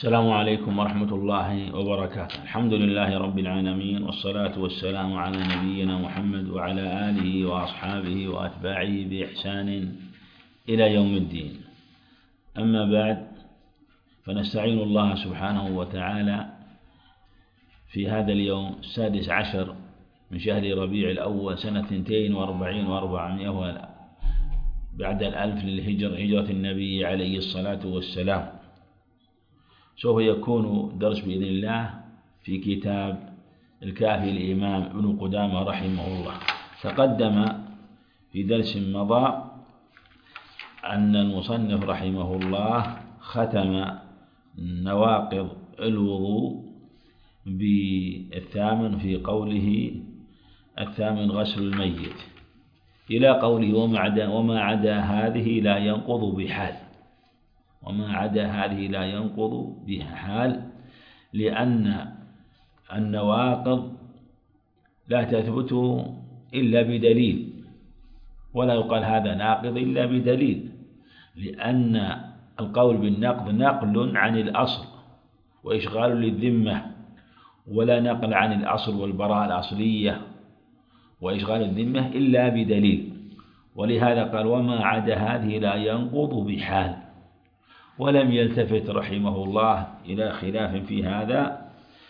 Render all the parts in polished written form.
السلام عليكم ورحمة الله وبركاته. الحمد لله رب العالمين، والصلاة والسلام على نبينا محمد وعلى آله وأصحابه وأتباعه بإحسان إلى يوم الدين. أما بعد، فنستعين الله سبحانه وتعالى في هذا اليوم 16 من شهر ربيع الأول سنة 42 و400 بعد 1000 للهجرة، هجرة النبي عليه الصلاة والسلام. سوف يكون درس بإذن الله في كتاب الكافي الإمام ابن قدامة رحمه الله. تقدم في درس مضى أن المصنف رحمه الله ختم نواقض الوضوء بالثامن في قوله الثامن غسل الميت، إلى قوله وما عدا هذه لا ينقض بحال. وما عدا هذه لا ينقض بها حال، لأن النواقض لا تثبت إلا بدليل، ولا يقال هذا ناقض إلا بدليل، لأن القول بالنقض نقل عن الأصل وإشغال للذمة، ولا نقل عن الأصل والبراءة الأصلية وإشغال الذمة إلا بدليل. ولهذا قال وما عدا هذه لا ينقض بحال، ولم يلتفت رحمه الله إلى خلاف في هذا،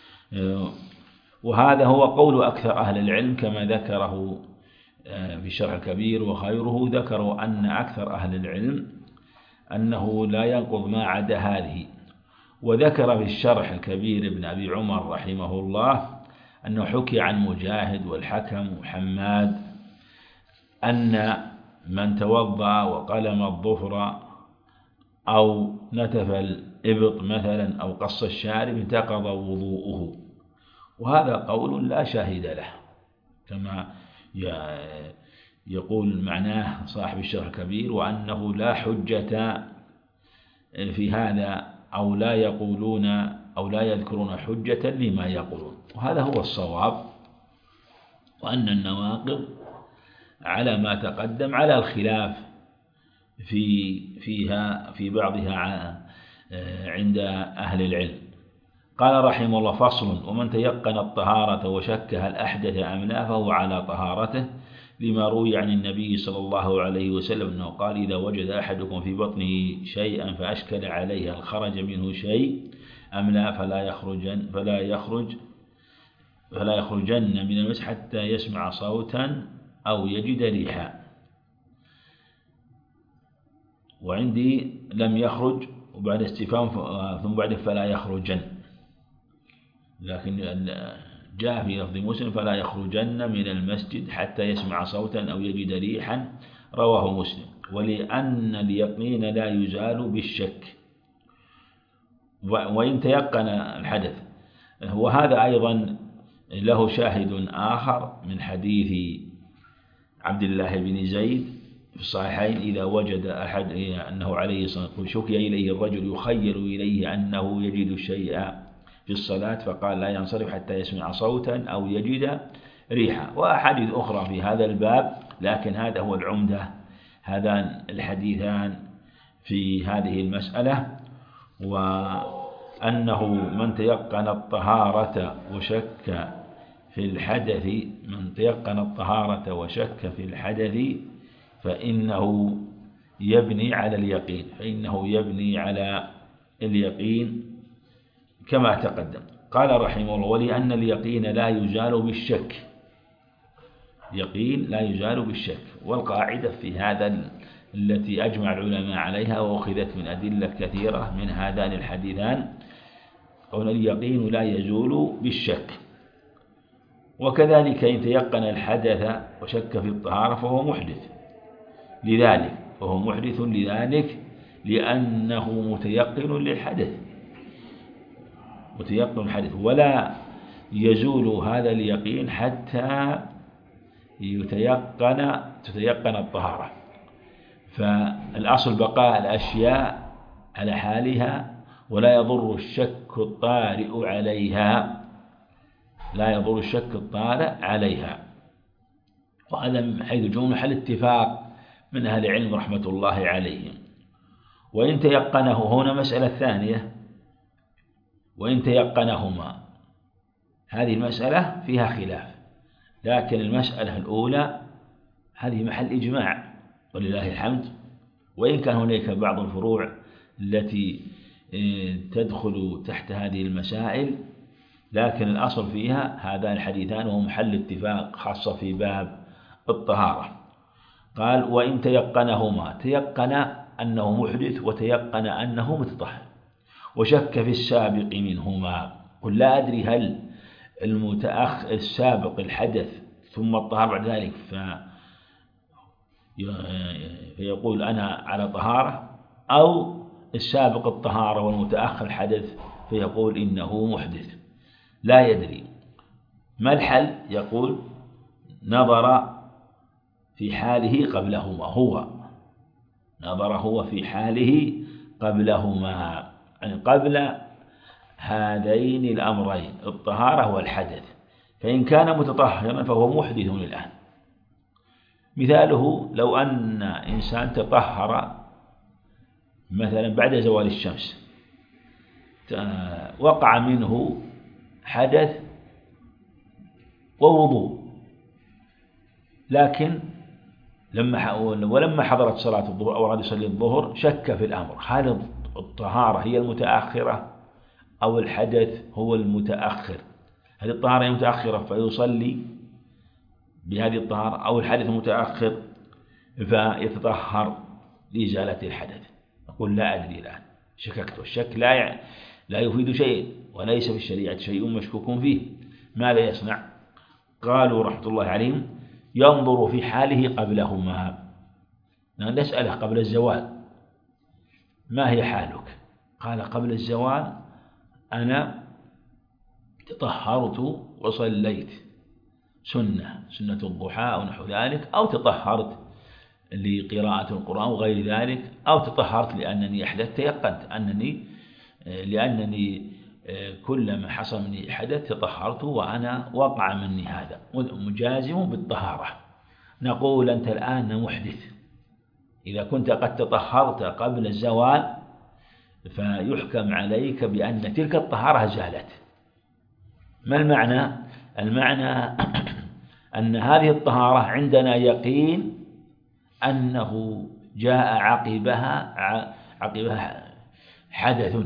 وهذا هو قول أكثر أهل العلم كما ذكره في الشرح الكبير وخيره. ذكروا أن أكثر أهل العلم أنه لا ينقض ما عدا هذه. وذكر في الشرح الكبير ابن أبي عمر رحمه الله أنه حكي عن مجاهد والحكم وحماد أن من توضأ وقلم الظفر أو نتف الإبط مثلا أو قص الشارب انتقض وضوءه، وهذا قول لا شاهد له، كما يقول معناه صاحب الشرح الكبير، وأنه لا حجة في هذا، أو لا يقولون أو لا يذكرون حجة لما يقولون، وهذا هو الصواب. وأن النواقض على ما تقدم على الخلاف في بعضها عند أهل العلم. قال رحمه الله فصل: ومن تيقن الطهارة وشك هل أحدث أم لا فهو على طهارته، لما روي عن النبي صلى الله عليه وسلم أنه قال: إذا وجد أحدكم في بطنه شيئا فأشكل عليه هل خرج منه شيء أم لا فلا يخرجن من المسح حتى يسمع صوتا أو يجد ريحا. وعندي لم يخرج وبعد استفهام ثم بعد فلا يخرجن، لكن جاء في لفظ مسلم فلا يخرجن من المسجد حتى يسمع صوتا أو يجد ريحا، رواه مسلم. ولأن اليقين لا يزال بالشك، وإن تيقن الحدث. وهذا أيضا له شاهد آخر من حديث عبد الله بن زيد في الصحيحين: إذا وجد أحد أنه عليه الصلاة والسلام شكي إليه الرجل يخيل إليه أنه يجد الشيء في الصلاة فقال لا ينصرف حتى يسمع صوتا أو يجد ريحا. وأحاديث أخرى في هذا الباب، لكن هذا هو العمدة، هذان الحديثان في هذه المسألة. وأنه من تيقن الطهارة وشك في الحدث فإنه يبني على اليقين كما تقدم. قال رحمه الله: ولأن اليقين لا يزال بالشك. والقاعدة في هذا التي أجمع العلماء عليها وأخذت من أدلة كثيرة من هذان الحديثان، قول اليقين لا يزول بالشك. وكذلك إن تيقن الحدث وشك في الطهارة فهو محدث لذلك لأنه متيقن للحدث، ولا يزول هذا اليقين حتى تتيقن الطهارة. فالأصل بقاء الأشياء على حالها، ولا يضر الشك الطارئ عليها. وهذا من حيث الجملة محل اتفاق من أهل العلم رحمة الله عليهم. وإن تيقنه، هنا مسألة ثانية، وإن تيقنهما. هذه المسألة فيها خلاف، لكن المسألة الأولى هذه محل إجماع ولله الحمد، وإن كان هناك بعض الفروع التي تدخل تحت هذه المسائل، لكن الأصل فيها هذان الحديثان وهو محل اتفاق خاصة في باب الطهارة. قال وإن تيقنهما، تيقن أنه محدث وتيقن أنه متطهر، وشك في السابق منهما. قل لا أدري هل السابق الحدث ثم الطهارة بعد ذلك فيقول أنا على طهارة، أو السابق الطهارة والمتأخر الحدث فيقول إنه محدث، لا يدري. ما الحل؟ يقول نظر في حاله قبلهما، نظر هو في حاله قبلهما، يعني قبل هذين الأمرين الطهارة والحدث، فإن كان متطهرا فهو محدث الآن. مثاله لو أن إنسان تطهر مثلا بعد زوال الشمس، وقع منه حدث ووضوء، لكن ولما حضرت صلاة الظهر أو أراد يصلي الظهر شك في الأمر، هل الطهارة هي المتأخرة أو الحدث هو المتأخر؟ هل الطهارة هي متأخرة فيصلي بهذه الطهارة، أو الحدث متأخر فيتطهر لإزالة الحدث؟ أقول لا أدري الآن، شككت، والشك لا يفيد شيء، وليس في الشريعة شيء مشكوك فيه. ماذا يصنع؟ قالوا رحمة الله عليهم ينظر في حاله قبلهما. نسأله قبل الزوال ما هي حالك؟ قال قبل الزوال أنا تطهرت وصليت سنة الضحى أو نحو ذلك، أو تطهرت لقراءة القرآن وغير ذلك، أو تطهرت لأنني أحدثت، تيقنت لأنني كلما حصل مني حدث تطهرت وأنا وقع مني هذا، مجازم بالطهارة. نقول أنت الآن محدث، إذا كنت قد تطهرت قبل الزوال فيحكم عليك بأن تلك الطهارة زالت. ما المعنى؟ المعنى أن هذه الطهارة عندنا يقين أنه جاء عقبها حدث،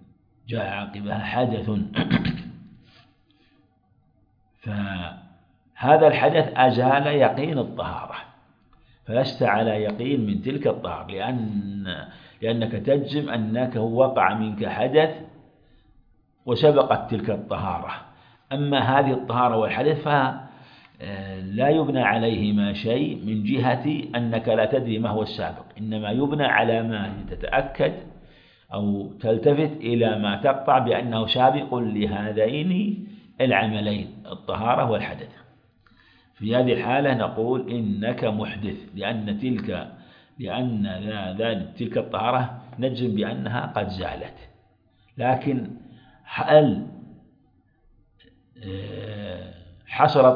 فهذا الحدث أزال يقين الطهارة، فلست على يقين من تلك الطهارة، لأنك تجزم أنك وقع منك حدث وسبقت تلك الطهارة. أما هذه الطهارة والحدث فلا يبنى عليهما شيء من جهة أنك لا تدري ما هو السابق، إنما يبنى على ما تتأكد أو تلتفت إلى ما تقطع بأنه سابق لهذين العملين الطهارة والحدث. في هذه الحالة نقول إنك محدث، لأن تلك الطهارة نجزم بأنها قد زالت. لكن هل حصل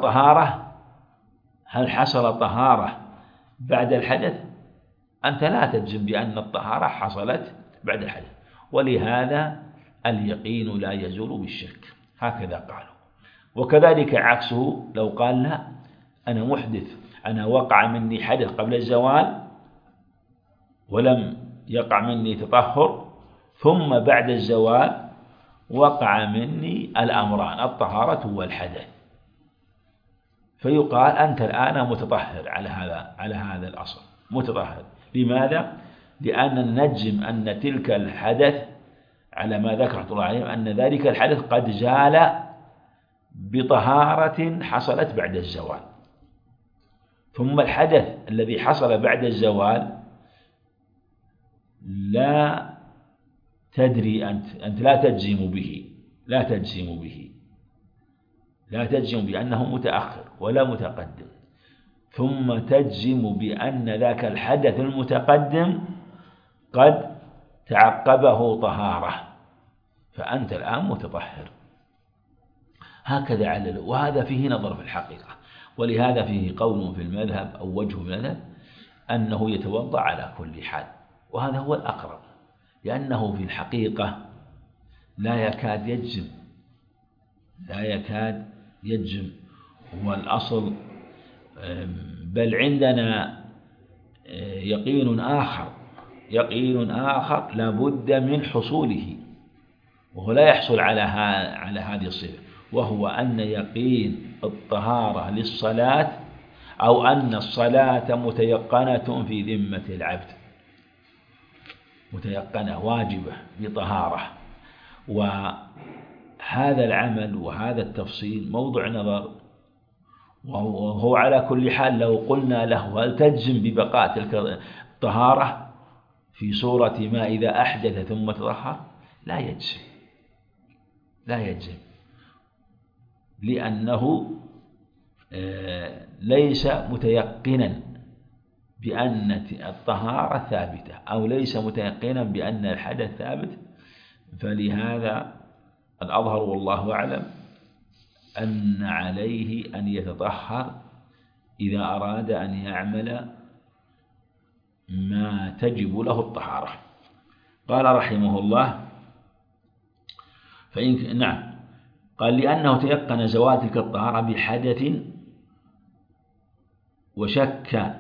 طهارة بعد الحدث؟ أنت لا تجزم بأن الطهارة حصلت بعد الحدث، ولهذا اليقين لا يزول بالشك، هكذا قالوا. وكذلك عكسه لو قال لا أنا محدث، أنا وقع مني حدث قبل الزوال ولم يقع مني تطهر، ثم بعد الزوال وقع مني الأمران الطهارة والحدث، فيقال أنت الآن متطهر على هذا الأصل، متطهر. لماذا؟ لأن نجزم أن تلك الحدث على ما ذكر الله عليه أن ذلك الحدث قد زال بطهارة حصلت بعد الزوال، ثم الحدث الذي حصل بعد الزوال لا تدري أنت لا تجزم بأنه متأخر ولا متقدم، ثم تجزم بأن ذاك الحدث المتقدم قد تعقبه طهارة، فأنت الآن متطهر. هكذا علل، وهذا فيه نظر في الحقيقة، ولهذا فيه قول في المذهب أو وجه في المذهب أنه يتوضأ على كل حال، وهذا هو الأقرب، لأنه في الحقيقة لا يكاد يجزم هو الأصل. بل عندنا يقين آخر لا بد من حصوله، وهو لا يحصل على هذه الصفة، وهو أن يقين الطهارة للصلاة، أو أن الصلاة متيقنة في ذمة العبد، متيقنة واجبة بطهارة. وهذا العمل وهذا التفصيل موضوع نظر، وهو على كل حال لو قلنا له هل تجزم ببقاء تلك الطهارة في صورة ما إذا أحدث ثم تطهر، لا يجزم لأنه ليس متيقنا بأن الطهارة ثابتة، أو ليس متيقنا بأن الحدث ثابت. فلهذا الأظهر والله أعلم أن عليه أن يتطهر إذا أراد أن يعمل ما تجب له الطهارة. قال رحمه الله قال لأنه تيقن زوال تلك الطهارة بحدث وشك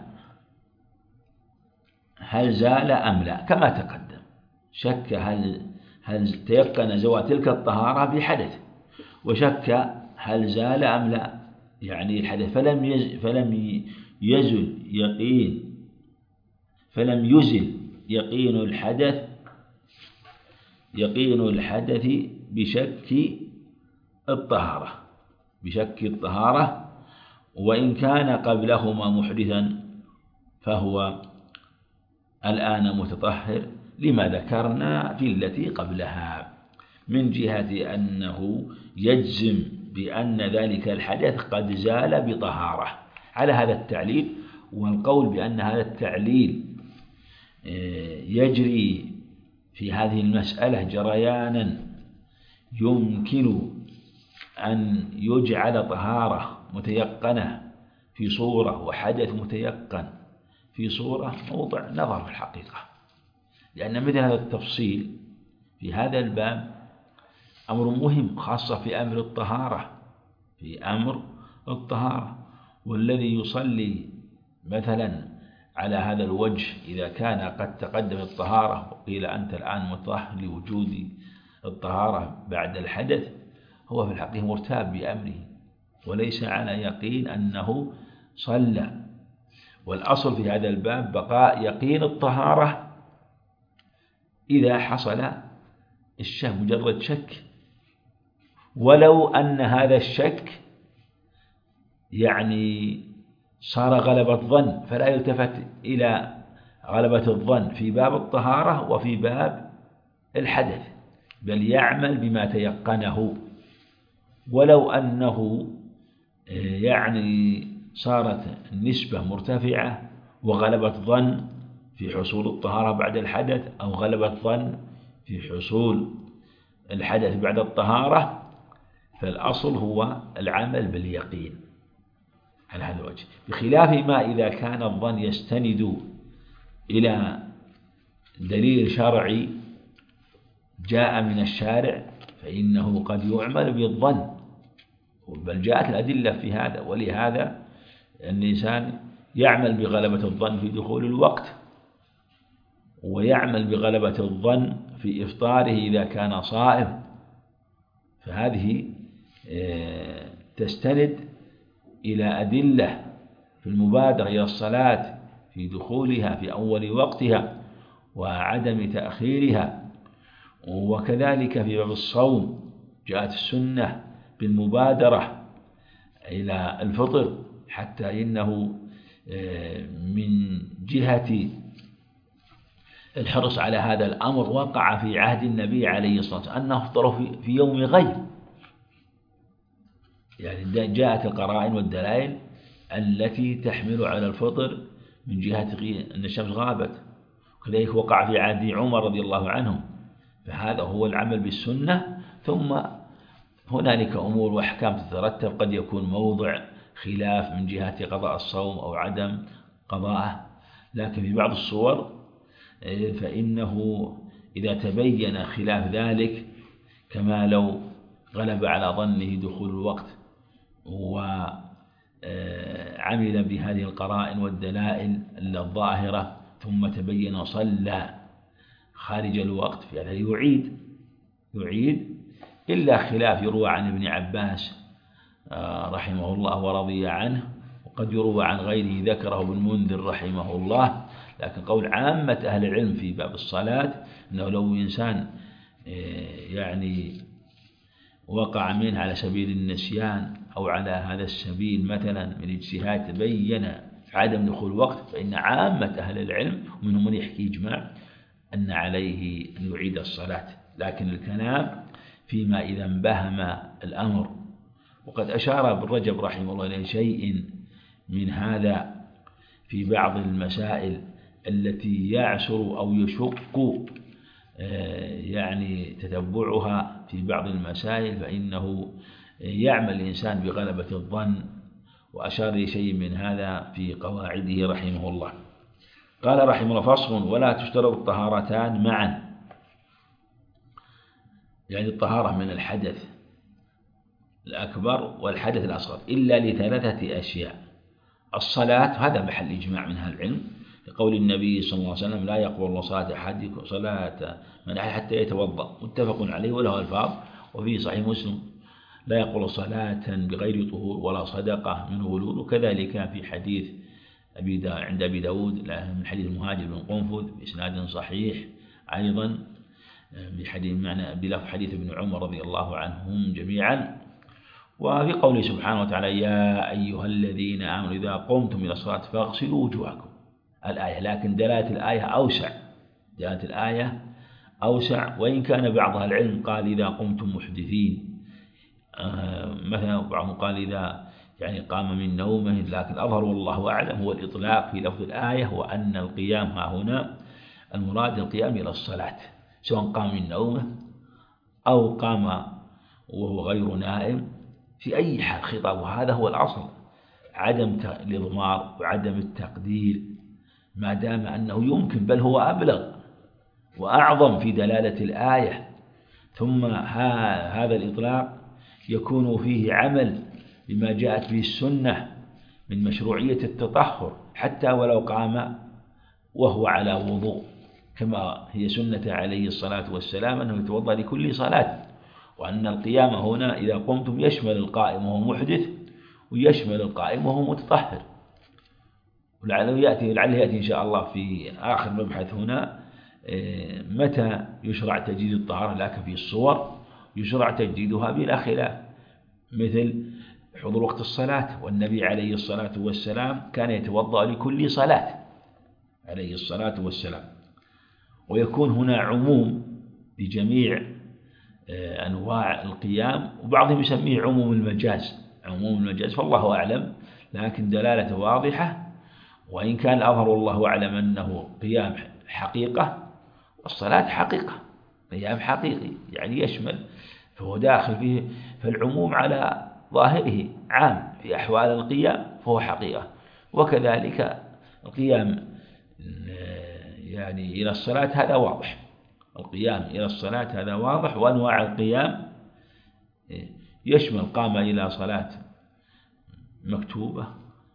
هل زال أم لا، كما تقدم. شك هل تيقن زوال تلك الطهارة بحدث، وشك هل زال أم لا، يعني الحدث فلم يزل يقين الحدث بشك الطهارة، وإن كان قبلهما محدثا فهو الآن متطهر، لما ذكرنا في التي قبلها من جهة أنه يجزم بأن ذلك الحدث قد زال بطهارة على هذا التعليل. والقول بأن هذا التعليل يجري في هذه المسألة جريانا يمكن أن يجعل طهارة متيقنة في صورة وحدث متيقن في صورة موضع نظر في الحقيقة، لأن مثل هذا التفصيل في هذا الباب أمر مهم، خاصة في أمر الطهارة. والذي يصلي مثلا على هذا الوجه إذا كان قد تقدم الطهارة وقيل أنت الآن مطهر لوجود الطهارة بعد الحدث، هو في الحقيقة مرتاب بأمره وليس على يقين أنه صلى. والأصل في هذا الباب بقاء يقين الطهارة إذا حصل الشك، مجرد شك، ولو أن هذا الشك يعني صار غلبة ظن، فلا يلتفت إلى غلبة الظن في باب الطهارة وفي باب الحدث، بل يعمل بما تيقنه. ولو أنه يعني صارت النسبة مرتفعة وغلبة ظن في حصول الطهارة بعد الحدث، أو غلبة ظن في حصول الحدث بعد الطهارة، فالأصل هو العمل باليقين على هذا الوجه، بخلاف ما إذا كان الظن يستند إلى دليل شرعي جاء من الشارع، فإنه قد يعمل بالظن، بل جاءت الأدلة في هذا. ولهذا الإنسان يعمل بغلبة الظن في دخول الوقت، ويعمل بغلبة الظن في إفطاره إذا كان صائم، فهذه تستند إلى أدلة في المبادرة إلى الصلاة في دخولها في أول وقتها وعدم تأخيرها. وكذلك في باب الصوم جاءت السنة بالمبادرة إلى الفطر، حتى إنه من جهة الحرص على هذا الأمر وقع في عهد النبي عليه الصلاة والسلام أنه أفطر في يوم غيب، يعني جاءت القرائن والدلائل التي تحمل على الفطر من جهة أن الشمس غابت، وكذلك وقع في عهد عمر رضي الله عنه. فهذا هو العمل بالسنة. ثم هنالك أمور وأحكام تترتب، قد يكون موضع خلاف من جهة قضاء الصوم أو عدم قضاءه، لكن في بعض الصور فإنه إذا تبين خلاف ذلك كما لو غلب على ظنه دخول الوقت وعمل بهذه القرائن والدلائل الظاهرة ثم تبين صلى خارج الوقت، في هذا يعيد إلا خلاف يروى عن ابن عباس رحمه الله ورضي عنه، وقد يروى عن غيره ذكره ابن المنذر رحمه الله. لكن قول عامة أهل العلم في باب الصلاة أنه لو إنسان يعني وقع منه على سبيل النسيان أو على هذا السبيل مثلا من اجتهاد تبين عدم دخول الوقت، فإن عامة أهل العلم ومنهم من يحكي إجماع أن عليه أن يعيد الصلاة. لكن الكلام فيما إذا انبهم الأمر، وقد أشار ابن رجب رحمه الله إلى شيء من هذا في بعض المسائل التي يعسر أو يشق يعني تتبعها في بعض المسائل، فإنه يعمل الإنسان بغلبة الظن، وأشار لشيء من هذا في قواعده رحمه الله. قال رحمه الله: فصل: ولا تشترط الطهارتان معا، يعني الطهارة من الحدث الأكبر والحدث الأصغر، إلا لثلاثة أشياء: الصلاة، هذا محل إجماع من أهل العلم، لقول النبي صلى الله عليه وسلم: لا يقبل الله صلاة أحدكم صلاة من أحد حتى يتوضأ، متفق عليه وله ألفاظ. وفي صحيح مسلم: لا يقبل صلاة بغير طهور ولا صدقة من غلول. وكذلك في حديث عند أبي داود من حديث المهاجر بن قنفذ بإسناد صحيح أيضا بلفظ حديث ابن عمر رضي الله عنهم جميعا. وفي قوله سبحانه وتعالى: يا أيها الذين آمنوا إذا قمتم إلى الصلاة فاغسلوا وجوهكم، الآية. لكن دلالة الآية أوسع، وإن كان بعض أهل العلم قال إذا قمتم محدثين، مثلا بعضهم قال إذا يعني قام من نومه، لكن الأظهر والله أعلم هو الإطلاق في لفظ الآية، وأن القيام ها هنا المراد القيام إلى الصلاة، سواء قام من نومه أو قام وهو غير نائم، في أي حال خطاب. هذا هو الأصل، عدم الإضمار وعدم التقدير، ما دام أنه يمكن، بل هو أبلغ وأعظم في دلالة الآية. ثم هذا الإطلاق يكون فيه عمل بما جاءت به السنة من مشروعية التطهر، حتى ولو قام وهو على وضوء، كما هي سنة عليه الصلاة والسلام أنه يتوضأ لكل صلاة. وأن القيام هنا إذا قمتم يشمل القائم وهو محدث، ويشمل القائم وهو متطهر. ولعله يأتي إن شاء الله في آخر مبحث هنا متى يشرع تجديد الطهارة، لكن في الصور يشرع تجديدها بلا خلاف، مثل حضور وقت الصلاة، والنبي عليه الصلاة والسلام كان يتوضأ لكل صلاة عليه الصلاة والسلام. ويكون هنا عموم لجميع أنواع القيام، وبعضهم يسميه عموم المجاز، فالله أعلم، لكن دلالة واضحة. وإن كان الأظهر والله أعلم أنه قيام حقيقة، والصلاة حقيقة، قيام حقيقي يعني يشمل، فهو داخل فيه، فالعموم على ظاهره عام في أحوال القيام فهو حقيقة. وكذلك القيام يعني إلى الصلاة هذا واضح، القيام إلى الصلاة هذا واضح. وأنواع القيام يشمل قام إلى صلاة مكتوبة،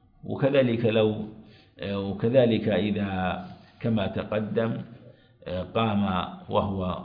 وكذلك إذا كما تقدم قام وهو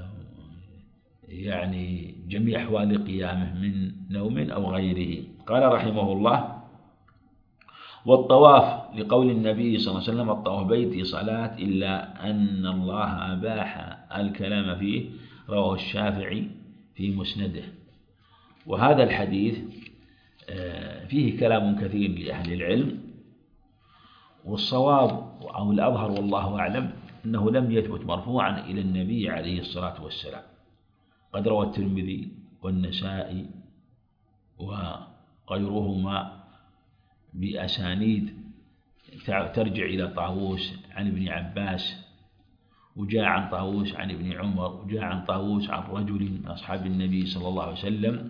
يعني جميع أحوال قيامه من نوم أو غيره. قال رحمه الله: والطواف، لقول النبي صلى الله عليه وسلم: الطواف بيتي صلاة إلا أن الله أباح الكلام فيه، رواه الشافعي في مسنده. وهذا الحديث فيه كلام كثير لأهل العلم، والصواب أو الأظهر والله أعلم أنه لم يثبت مرفوعا إلى النبي عليه الصلاة والسلام. قد روى الترمذي والنسائي وغيرهما بأسانيد ترجع إلى طاووس عن ابن عباس، وجاء عن طاووس عن ابن عمر، وجاء عن طاووس عن رجل من أصحاب النبي صلى الله عليه وسلم،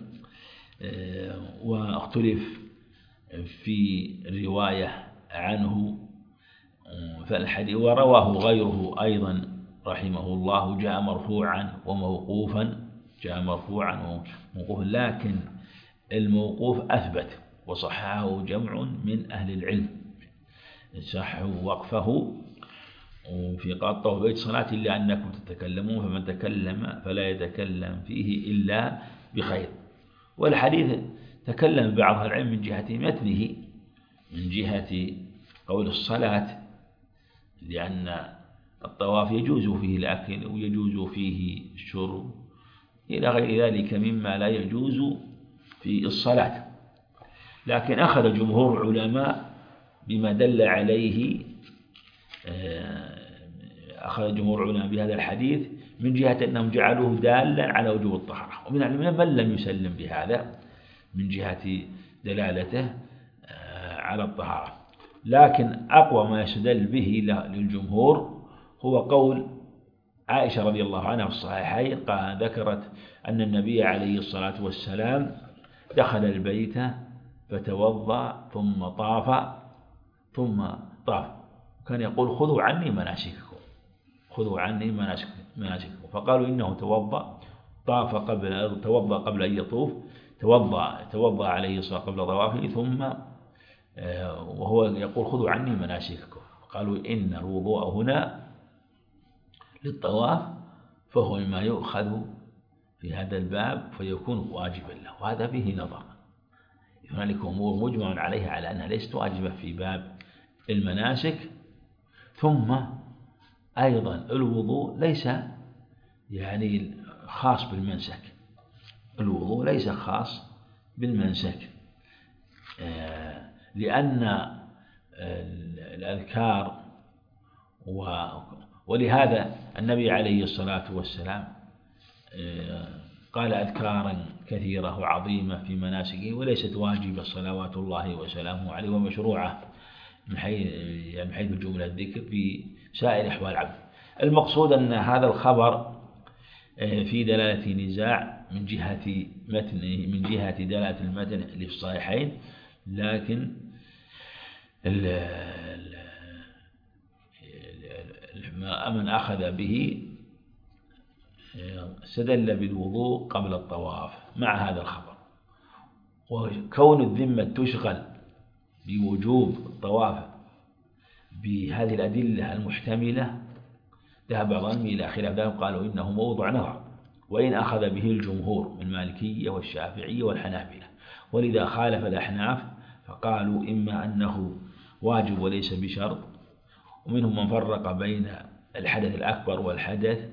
واختلف في الرواية عنه فالحديث، ورواه غيره أيضا رحمه الله، جاء مرفوعا وموقوفا، جاء مرفوعا وموقوفا، لكن الموقوف أثبت وصححه جمع من أهل العلم، صحوا وقفه في قطع بيت صلاة إلا أنكم تتكلمون، فمن تكلم فلا يتكلم فيه إلا بخير. والحديث تكلم بعض العلم من جهة متنه، من جهة قول الصلاة، لأن الطواف يجوز فيه الأكل ويجوز فيه الشرب إلى غير ذلك مما لا يجوز في الصلاة. لكن أخذ جمهور العلماء بما دل عليه، أخذ جمهور العلماء بهذا الحديث من جهة أنهم جعلوه دالا على وجوب الطهارة، ومن العلماء من لم يسلم بهذا من جهة دلالته على الطهارة. لكن أقوى ما يستدل به للجمهور هو قول عائشة رضي الله عنها في الصحيحين، ذكرت أن النبي عليه الصلاة والسلام دخل البيت فتوضأ ثم طاف كان يقول خذوا عني مناسككم، خذوا عني مناسككم. فقالوا إنه توضأ قبل أن يطوف، توضأ عليه الصلاة قبل طوافه، ثم وهو يقول خذوا عني مناسككم. قالوا إن الوضوء هنا للطواف، فهو ما يؤخذ في هذا الباب فيكون واجبا له، وهذا فيه نظر. هنالك أمور مجمع عليها على أنها ليست واجبة في باب المناسك. ثم أيضا الوضوء ليس يعني خاص بالمنسك، الوضوء ليس خاص بالمنسك، لأن الأذكار ولهذا النبي عليه الصلاة والسلام قال أذكارا كثيرة وعظيمة في مناسكه وليست واجبة صلوات الله وسلامه عليه، ومشروعة من حيث جملة الذكر في سائر أحوال العبد. المقصود أن هذا الخبر في دلالة نزاع من جهة متنه، من جهة دلالة المتن اللي في الصحيحين، لكن من أخذ به استدل بالوضوء قبل الطواف مع هذا الخبر. وكون الذمة تشغل بوجوب الطواف بهذه الأدلة المحتملة ذهب بعضهم إلى خلاف ذلك، قالوا إنه موضع نظر، وإن أخذ به الجمهور من المالكية والشافعية والحنابلة. ولذا خالف الأحناف فقالوا إما أنه واجب وليس بشرط، ومنهم من فرق بين الحدث الأكبر والحدث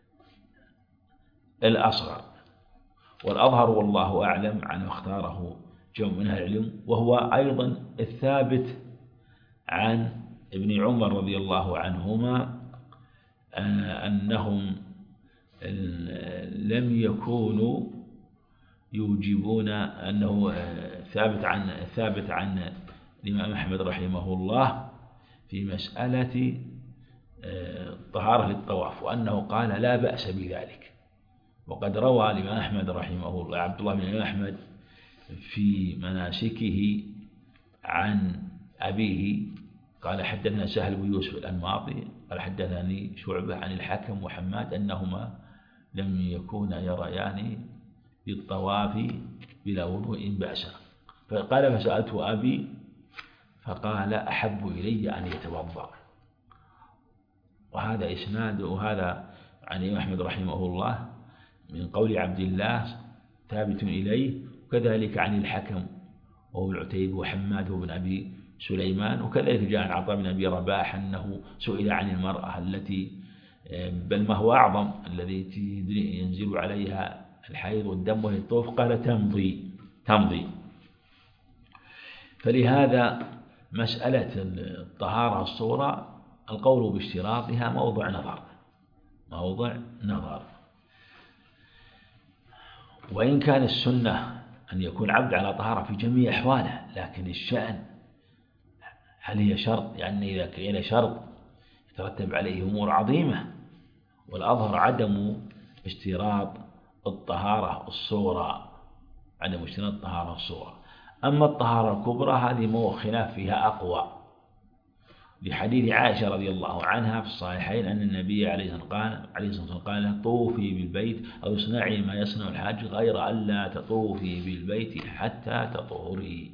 الأصغر. والأظهر والله أعلم عن اختاره جمع من أهل العلم، وهو أيضا الثابت عن ابن عمر رضي الله عنهما أنهم لم يكونوا يوجبون، أنه ثابت عن الإمام أحمد رحمه الله في مسألة طهارة للطواف، وأنه قال لا بأس بذلك. وقد روى الإمام أحمد رحمه الله عبد الله بن أحمد في مناسكه عن أبيه قال حدثنا سهل بن يوسف الأنماطي قال حدثني شعبة عن الحكم وحماد أنهما لم يكونا يريان بالطواف بلا وضوء بأسا. فقال فسألت أبي فقال أحب إلي أن يتوضأ. وهذا إسناد، وهذا عن الإمام أحمد رحمه الله من قول عبد الله ثابت إليه، وكذلك عن الحكم وهو العتيب وحماد بن أبي سليمان. وكذلك جاء عن عطاء بن أبي رباح أنه سئل عن المرأة التي بل ما هو أعظم الذي ينزل عليها الحيض والدم وهي تطوف، قال تمضي. فلهذا مسألة الطهارة الصغرى القول باشتراطها موضع نظر. وإن كان السنة أن يكون عبد على طهارة في جميع أحواله، لكن الشأن هل هي شرط؟ يعني إذا كان شرط يترتب عليه أمور عظيمة، والأظهر عدم اشتراط الطهارة الصغرى، أما الطهارة الكبرى هذه خلاف فيها أقوى، لحديث عائشة رضي الله عنها في الصحيحين أن النبي عليه الصلاة والسلام قال طوفي بالبيت أو اصنعي ما يصنع الحاج غير ألا تطوفي بالبيت حتى تطهري.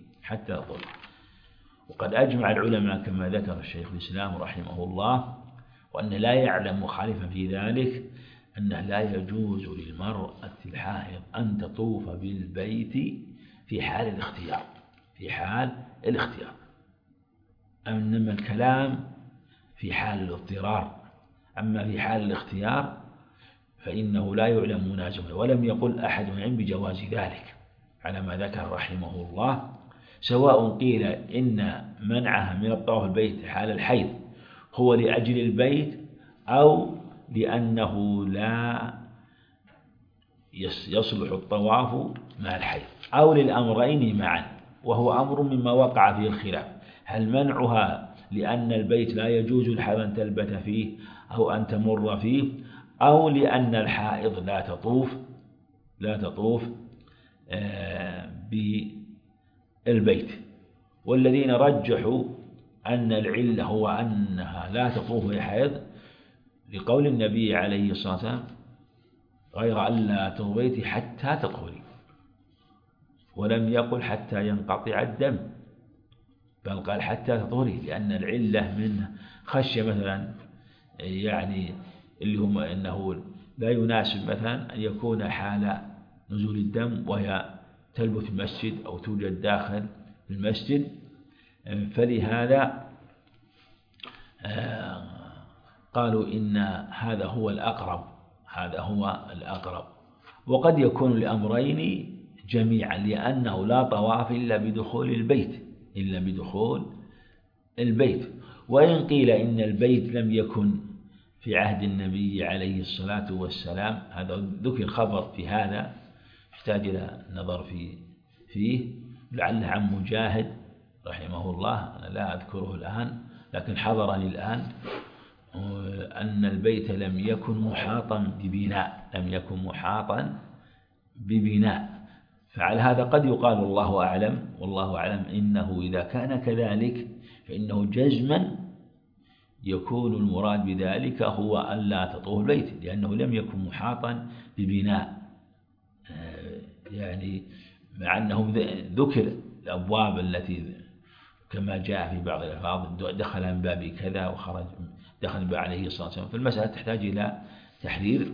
وقد أجمع العلماء كما ذكر الشيخ الإسلام رحمه الله وأن لا يعلم مخالفا في ذلك أنه لا يجوز للمرأة الحائض أن تطوف بالبيت في حال الاختيار. إنما الكلام في حال الاضطرار، أما في حال الاختيار فإنه لا يعلم منازعه، ولم يقل أحد بجواز ذلك على ما ذكر رحمه الله، سواء قيل إن منعها من الطواف البيت حال الحيض هو لأجل البيت أو لأنه لا يصلح الطواف مع الحيض، أو للأمرين معا، وهو أمر مما وقع فيه الخلاف، هل منعها لأن البيت لا يجوز لها أن تلبث فيه أو أن تمر فيه، أو لأن الحائض لا تطوف بالبيت. والذين رجحوا أن العلة هو أنها لا تطوف بالحائض لقول النبي عليه الصلاة والسلام غير ألا تطوفي حتى تطهري، ولم يقل حتى ينقطع الدم، بل قال حتى تطهري، لأن العلة من خشية مثلا يعني اللي هم أنه لا يناسب مثلا أن يكون حال نزول الدم وهي تلبث في المسجد أو توجد داخل المسجد، فلهذا قالوا إن هذا هو الأقرب. وقد يكون الأمرين جميعا، لأنه لا طواف إلا بدخول البيت. وإن قيل إن البيت لم يكن في عهد النبي عليه الصلاة والسلام، هذا ذكر خبر في هذا يحتاج إلى النظر فيه، لعله عن مجاهد رحمه الله، أنا لا أذكره الآن لكن حضرني الآن أن البيت لم يكن محاطا ببناء. فعلى هذا قد يقال والله أعلم إنه إذا كان كذلك فإنه جزما يكون المراد بذلك هو ألا تطوف البيت، لأنه لم يكن محاطا ببناء، يعني مع أنه ذكر الأبواب التي كما جاء في بعض الألفاظ دخل من باب كذا وخرج دخل من باب عليه الصلاة والسلام، فالمسألة تحتاج إلى تحرير،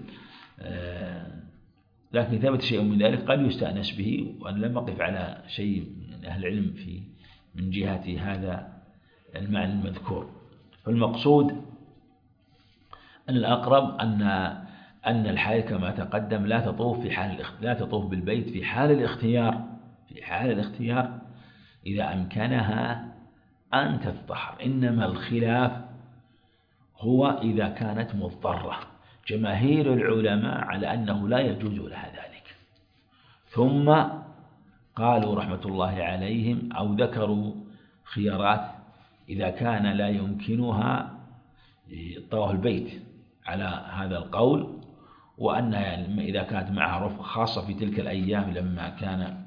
لكن ثبت شيء من ذلك قد يستأنس به، وأنا لم أقف على شيء من أهل العلم من جهة هذا المعنى المذكور. فالمقصود أن الأقرب أن الحائض كما تقدم لا تطوف بالبيت في حال الاختيار إذا أمكنها أن تتطهر، إنما الخلاف هو إذا كانت مضطرة. جماهير العلماء على أنه لا يجوز لها ذلك، ثم قالوا رحمة الله عليهم أو ذكروا خيارات إذا كان لا يمكنها طواف البيت على هذا القول، وأنها إذا كانت معها رفقة خاصة في تلك الأيام لما كان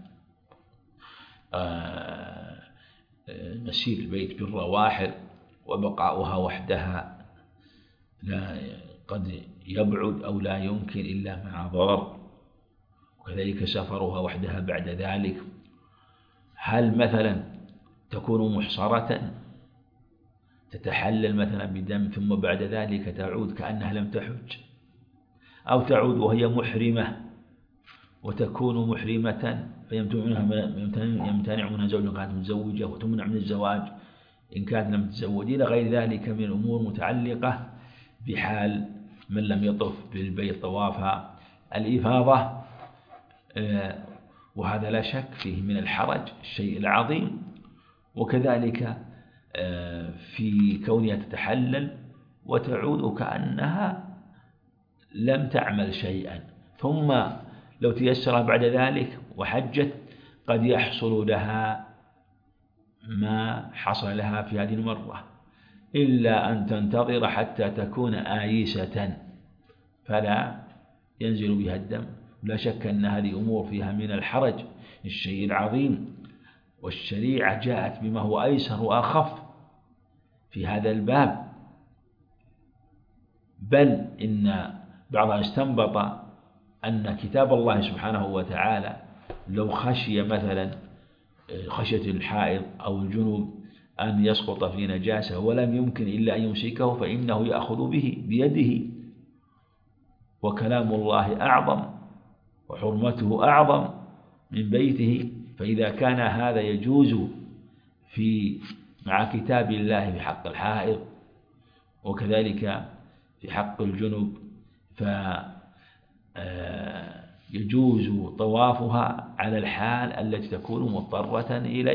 مسير البيت بالرواحل وبقاؤها وحدها قد يبعد أو لا يمكن إلا مع ضرر، وكذلك سفرها وحدها بعد ذلك، هل مثلا تكون محصرة تتحلل مثلا بدم ثم بعد ذلك تعود كأنها لم تحج، أو تعود وهي محرمة وتكون محرمة فيمتنع منها زوج إن كانت متزوجة وتمنع من الزواج إن كانت لم تتزوج، إلى غير ذلك من الأمور متعلقة بحال من لم يطف بالبيت طواف الإفاضة، وهذا لا شك فيه من الحرج الشيء العظيم، وكذلك في كونها تتحلل وتعود كأنها لم تعمل شيئا، ثم لو تيسر بعد ذلك وحجت قد يحصل لها ما حصل لها في هذه المرة، إلا أن تنتظر حتى تكون آيسة فلا ينزل بها الدم. لا شك أن هذه أمور فيها من الحرج الشيء العظيم، والشريعة جاءت بما هو أيسر وأخف في هذا الباب، بل إن بعضها استنبط أن كتاب الله سبحانه وتعالى لو خشي مثلا خشية الحائض أو الجنوب أن يسقط في نجاسة ولم يمكن إلا أن يمسكه فإنه يأخذ به بيده، وكلام الله أعظم وحرمته أعظم من بيته، فإذا كان هذا يجوز مع كتاب الله في حق الحائض وكذلك في حق الجنب، فيجوز طوافها على الحال التي تكون مضطرة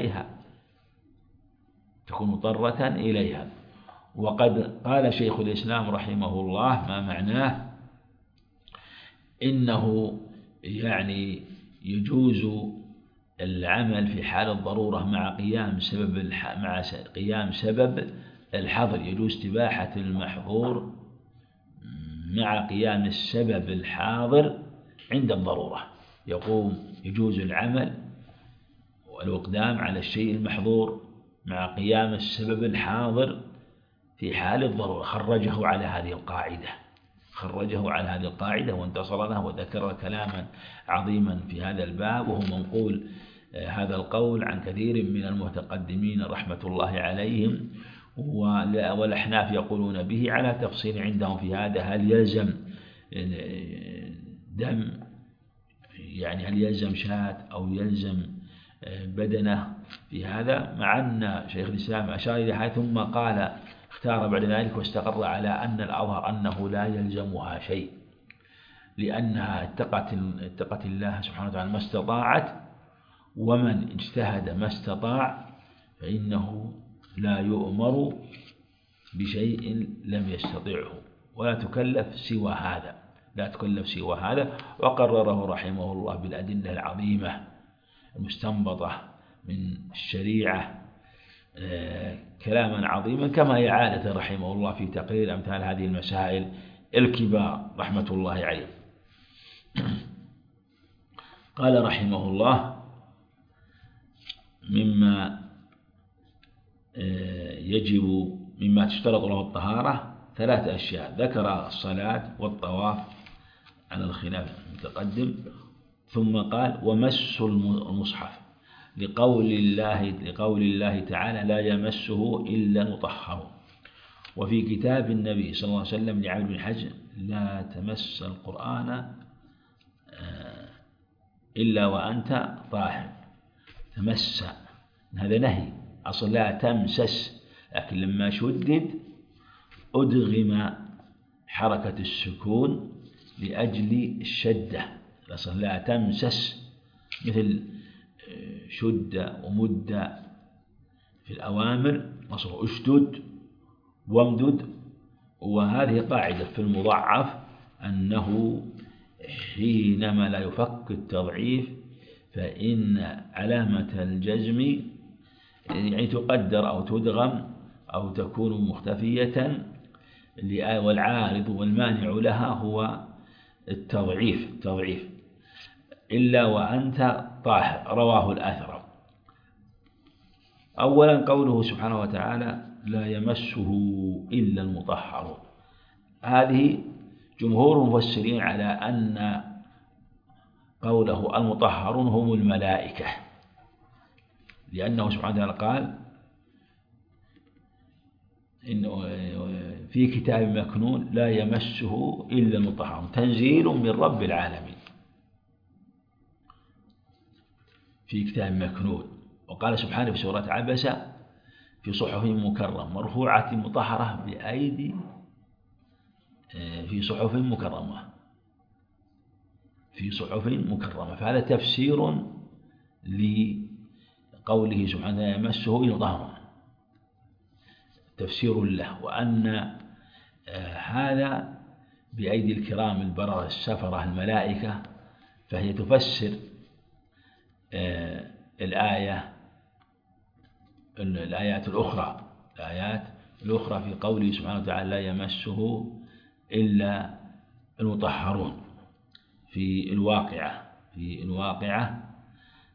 إليها. وقد قال شيخ الإسلام رحمه الله ما معناه إنه يعني يجوز العمل في حال الضرورة مع قيام سبب الحظر، يجوز استباحة المحظور مع قيام السبب الحاضر عند الضرورة. يجوز العمل والإقدام على الشيء المحظور مع قيام السبب الحاضر في حال الضرورة. خرجه على هذه القاعدة وانتصر له وذكر كلاما عظيما في هذا الباب، وهو منقول هذا القول عن كثير من المتقدمين رحمة الله عليهم، والأحناف يقولون به على تفصيل عندهم في هذا، هل يلزم دم، يعني هل يلزم شاة أو يلزم بدنه في هذا، مع أن شيخ الإسلام أشار إلى هذا ثم قال اختار بعد ذلك واستقر على أن الأظهر أنه لا يلزمها شيء، لأنها اتقت الله سبحانه وتعالى ما استطاعت، ومن اجتهد ما استطاع فإنه لا يؤمر بشيء لم يستطعه ولا تكلف سوى هذا. وقرره رحمه الله بالأدلة العظيمة المستنبطة من الشريعة كلاما عظيما، كما هي عادة رحمه الله في تقرير أمثال هذه المسائل الكبار رحمة الله عليه. قال رحمه الله مما تشترط له الطهارة 3 أشياء، ذكر الصلاة والطواف على الخلاف المتقدم، ثم قال ومس المصحف لقول الله تعالى لا يمسه إلا المطهرون. وفي كتاب النبي صلى الله عليه وسلم لعمرو بن حزم لا تمس القرآن إلا وأنت طاهر. تمس هذا نهي، أصل لا تمسس، لكن لما شدد أدغم حركة السكون لأجل الشدة، أصل لا تمسس مثل شد ومد في الأوامر، أصل أشدد وامدد. وهذه قاعدة في المضاعف أنه حينما لا يفك التضعيف فإن علامة الجزم يعني تقدر أو تدغم أو تكون مختفية، والعارض والمانع لها هو التضعيف إلا وأنت طاهر. رواه الأثرم. أولا قوله سبحانه وتعالى لا يمسه إلا المطهرون، هذه جمهور المفسرين على أن قوله المطهرون هم الملائكة، لأنه سبحانه وتعالى قال إنه في كتاب مكنون لا يمسه إلا المطهرون تنزيل من رب العالمين، في كتاب مكنون. وقال سبحانه في سورة عبسة في صحف مكرمة مرفوعة مطهرة بأيدي، في صحف مكرمة، فهذا تفسير لقوله سبحانه يمسه إلا المطهرون، تفسير له، وأن هذا بأيدي الكرام البررة السفرة الملائكة، فهي تفسر الآيات الأخرى في قوله سبحانه وتعالى لا يمسه إلا المطهرون في الواقعة،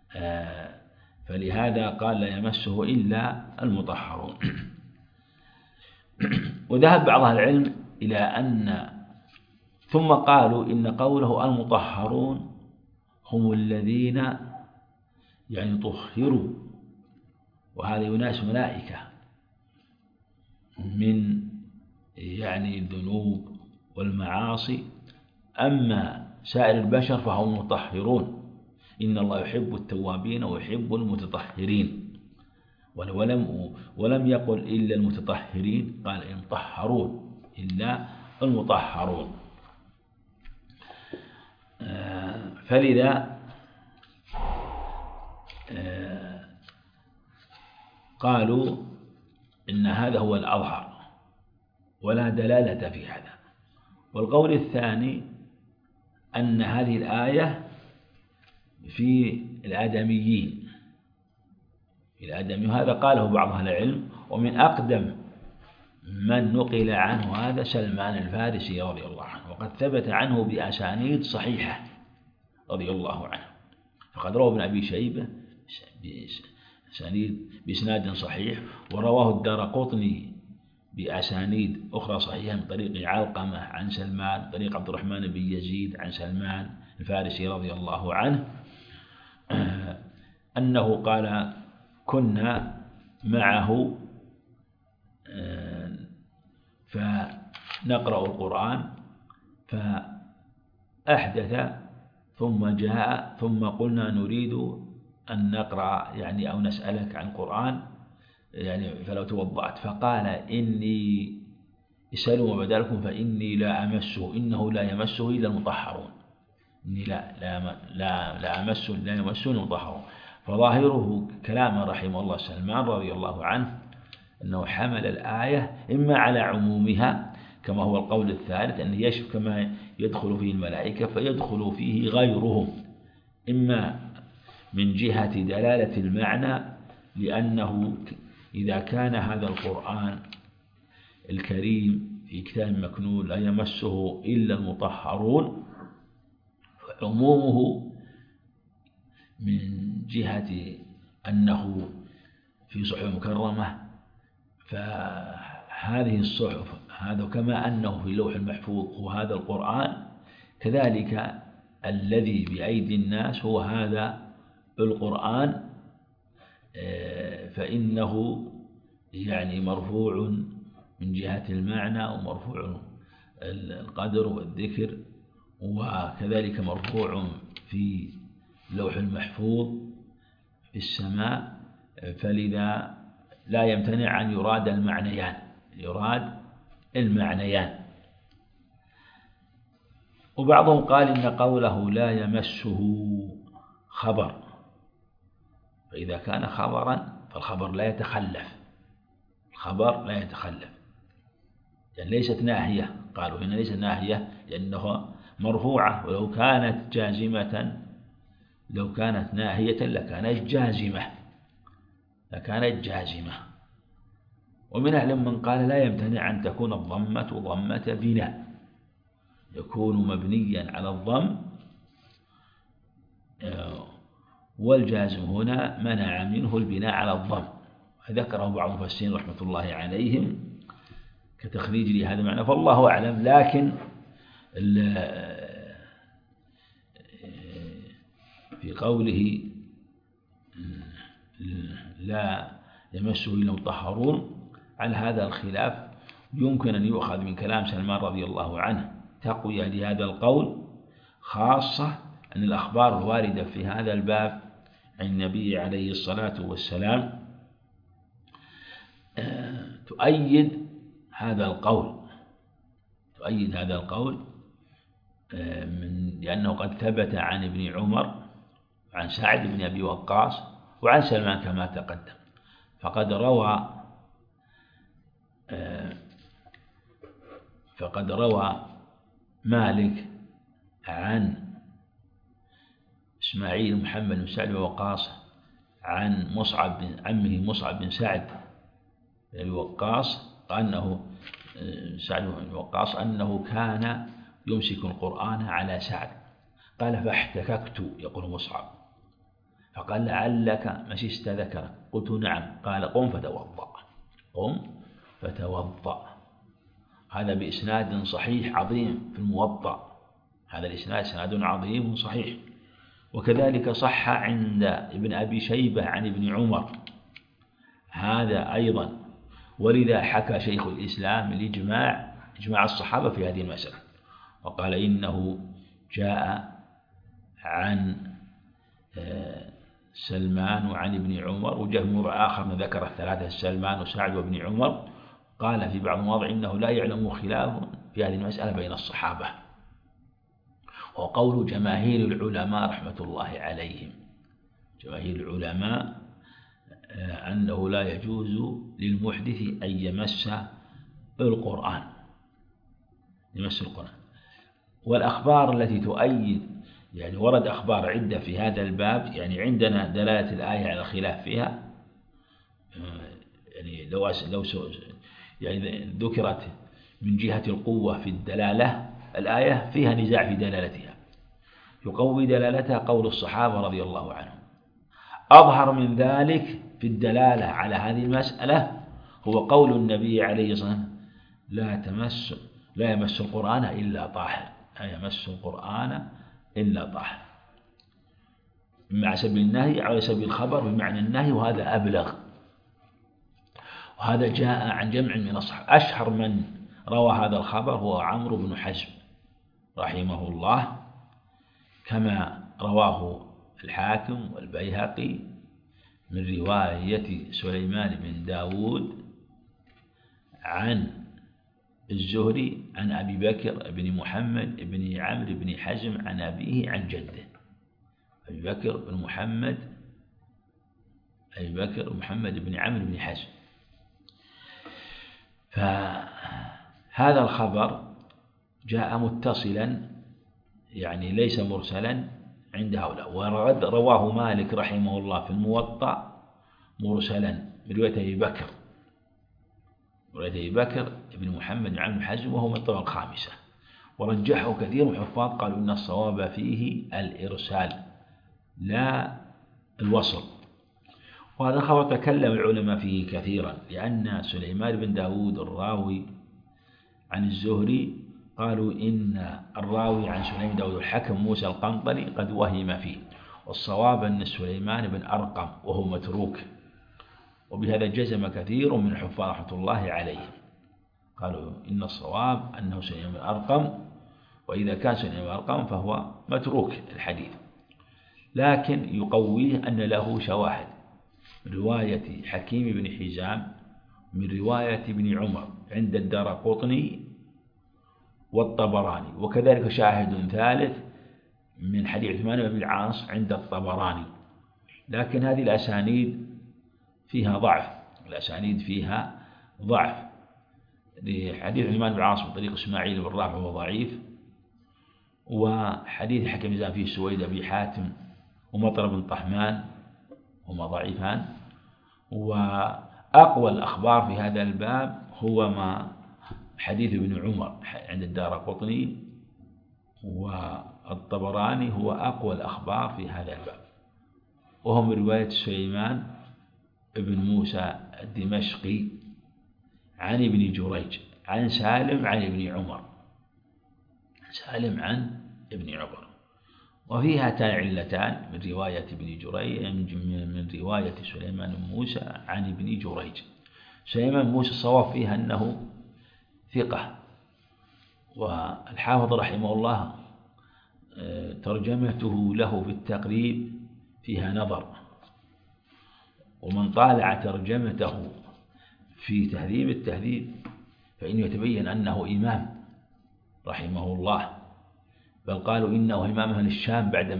فلهذا قال لا يمسه إلا المطهرون. وذهب بعض أهل العلم إلى أن ثم قالوا إن قوله المطهرون هم الذين يعني طهروا، وهذا يناس ملائكة من يعني الذنوب والمعاصي. أما سائر البشر فهم مطهرون، إن الله يحب التوابين ويحب المتطهرين، ولم يقل إلا المتطهرين، قال المطهرون إلا المطهرون. فلذا قالوا إن هذا هو الأظهر ولا دلالة في هذا. والقول الثاني أن هذه الآية في الآدميين، هذا قاله بعض أهل العلم، ومن أقدم من نقل عنه هذا سلمان الفارسي رضي الله عنه، وقد ثبت عنه بأسانيد صحيحة رضي الله عنه، فقد روى ابن أبي شيبة بإسناد صحيح، ورواه الدارقطني بأسانيد أخرى صحيحة من طريق علقمة عن سلمان، طريق عبد الرحمن بن يزيد عن سلمان الفارسي رضي الله عنه أنه قال: كنا معه فنقرأ القرآن فأحدث ثم جاء ثم قلنا نريد أن نقرأ يعني أو نسألك عن القرآن يعني فلو توضأت، فقال: إني اسألوا ما بدلكم فإني لا أمسه، إنه لا يمسه إلا المطهرون، إني لا أمسه لا يمسه المطهرون. فظاهره كلام رحمه الله سلمان رضي الله عنه أنه حمل الآية إما على عمومها كما هو القول الثالث، أنه يشف كما يدخل فيه الملائكة فيدخل فيه غيرهم، إما من جهة دلالة المعنى، لأنه إذا كان هذا القرآن الكريم في كتاب مكنون لا يمسه إلا المطهرون، فعمومه من جهة أنه في صحف مكرمة، فهذه الصحف هذا كما أنه في اللوح المحفوظ وهذا القرآن، كذلك الذي بأيدي الناس هو هذا القرآن، فإنه يعني مرفوع من جهة المعنى ومرفوع القدر والذكر، وكذلك مرفوع في اللوح المحفوظ في السماء، فلذا لا يمتنع أن يراد المعنيان. وبعضهم قال إن قوله لا يمسه خبر، فإذا كان خبرا فالخبر لا يتخلف، يعني ليست ناهية. قالوا هنا ليست ناهية لأنها مرفوعة، ولو كانت ناهية لكانت جازمة. ومن أهل من قال لا يمتنع أن تكون الضمة ضمة بناء، يكون مبنيا على الضم، والجازم هنا منع منه البناء على الضم، ذكره بعض المفسرين رحمة الله عليهم كتخريج لهذا المعنى، فالله أعلم. لكن في قوله لا يمسه إلا المطهرون، على هذا الخلاف يمكن أن يؤخذ من كلام سلمان رضي الله عنه تقوية لهذا القول، خاصة أن الأخبار الواردة في هذا الباب عن النبي عليه الصلاة والسلام تؤيد هذا القول لأنه قد ثبت عن ابن عمر وعن سعد بن أبي وقاص وعن سلمان كما تقدم. فقد روى مالك عن إسماعيل محمد بن سعد وقاص عن عمه مصعب بن سعد بن وقاص أنه سعد بن وقاص أنه كان يمسك القرآن على سعد، قال فاحتككت، يقول مصعب، فقال لعلك مسست ذكرك، قلت نعم، قال قم فتوضأ. هذا بإسناد صحيح عظيم في الموطأ، هذا الإسناد إسناد عظيم صحيح. وكذلك صح عند ابن أبي شيبة عن ابن عمر هذا أيضا. ولذا حكى شيخ الإسلام إجماع الصحابة في هذه المسألة، وقال إنه جاء عن سلمان وعن ابن عمر، وجاء موضع آخر من ذكر الثلاثة سلمان وسعد وابن عمر، قال في بعض المواضع إنه لا يعلم خلاف في هذه المسألة بين الصحابة. وقول جماهير العلماء رحمة الله عليهم، جماهير العلماء أنه لا يجوز للمحدث أن يمس القرآن، والأخبار التي تؤيد، يعني ورد أخبار عدة في هذا الباب، يعني عندنا دلالة الآية على الخلاف فيها، يعني لو يعني ذكرت من جهة القوة في الدلالة الآية فيها نزاع في دلالتها، يقوي دلالتها قول الصحابة رضي الله عنهم. أظهر من ذلك في الدلالة على هذه المسألة هو قول النبي عليه الصلاة والسلام لا يمس القرآن إلا طاهر، لا يمس القرآن إلا طاهر، مع سبيل النهي على سبيل الخبر بمعنى النهي، وهذا أبلغ. وهذا جاء عن جمع من الصحابة، أشهر من روى هذا الخبر هو عمرو بن حزم رحمه الله، كما رواه الحاكم والبيهقي من رواية سليمان بن داود عن الزهري عن أبي بكر بن محمد بن عمرو بن حزم عن أبيه عن جده، أبي بكر بن محمد بن عمرو بن حزم. فهذا الخبر جاء متصلا، يعني ليس مرسلا عند هؤلاء. ورواه مالك رحمه الله في الموطأ مرسلا من رواية أبي بكر بن محمد بن عمرو بن حزم، وهو من الطبقة الخامسة، ورجحه كثير من الحفاظ، قالوا إن الصواب فيه الإرسال لا الوصل. وهذا الخبر تكلم العلماء فيه كثيرا، لأن سليمان بن داود الراوي عن الزهري قالوا إن الراوي عن سليمان بن داود الحكم موسى القنطري قد وهم فيه، والصواب أن سليمان بن أرقم وهو متروك، وبهذا جزم كثير من الحفاظ رحمة الله عليهم، قالوا إن الصواب أنه سليمان بن أرقم، وإذا كان سليمان بن أرقم فهو متروك الحديث. لكن يقويه أن له شواهد من رواية حكيم بن حزام من رواية ابن عمر عند الدارقطني والطبراني، وكذلك شاهد ثالث من حديث عثمان بن العاص عند الطبراني. لكن هذه الأسانيد فيها ضعف، لحديث عثمان بن العاص من طريق إسماعيل بن رافع وهو ضعيف، وحديث حكيم بن فيه سويد بن حاتم ومطر بن طهمان هما ضعيفان. وأقوى الأخبار في هذا الباب هو ما حديث ابن عمر عند الدارقطني والطبراني، هو أقوى الأخبار في هذا الباب، وهم من رواية سليمان بن موسى الدمشقي عن ابن جريج عن سالم عن ابن عمر. وفيها هاتان علتان من رواية ابن جريج من رواية سليمان بن موسى عن ابن جريج. سليمان بن موسى الصواب فيها أنه ثقة، والحافظ رحمه الله ترجمته له في التقريب فيها نظر، ومن طالع ترجمته في تهذيب التهذيب فإنه يتبين أنه إمام رحمه الله، بل قالوا إنه إمام أهل الشام بعد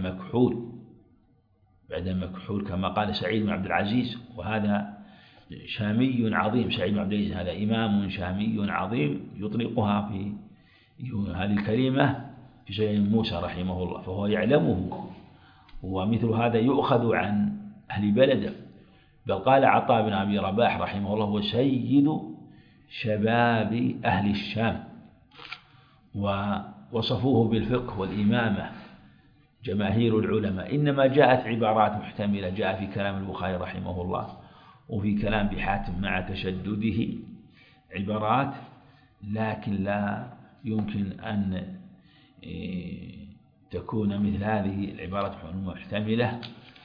مكحول كما قال سعيد بن عبد العزيز، وهذا شامي عظيم. سعيد بن عبد العزيز هذا إمام شامي عظيم يطلقها في هذه الكلمة في سليمان موسى رحمه الله، فهو يعلمه، ومثل هذا يؤخذ عن أهل بلده. بل قال عطاء بن أبي رباح رحمه الله هو سيد شباب أهل الشام، ووصفوه بالفقه والإمامة جماهير العلماء. إنما جاءت عبارات محتملة، جاء في كلام البخاري رحمه الله وفي كلام ابن حاتم مع تشدده عبارات لكن لا يمكن أن تكون مثل هذه العبارة محتملة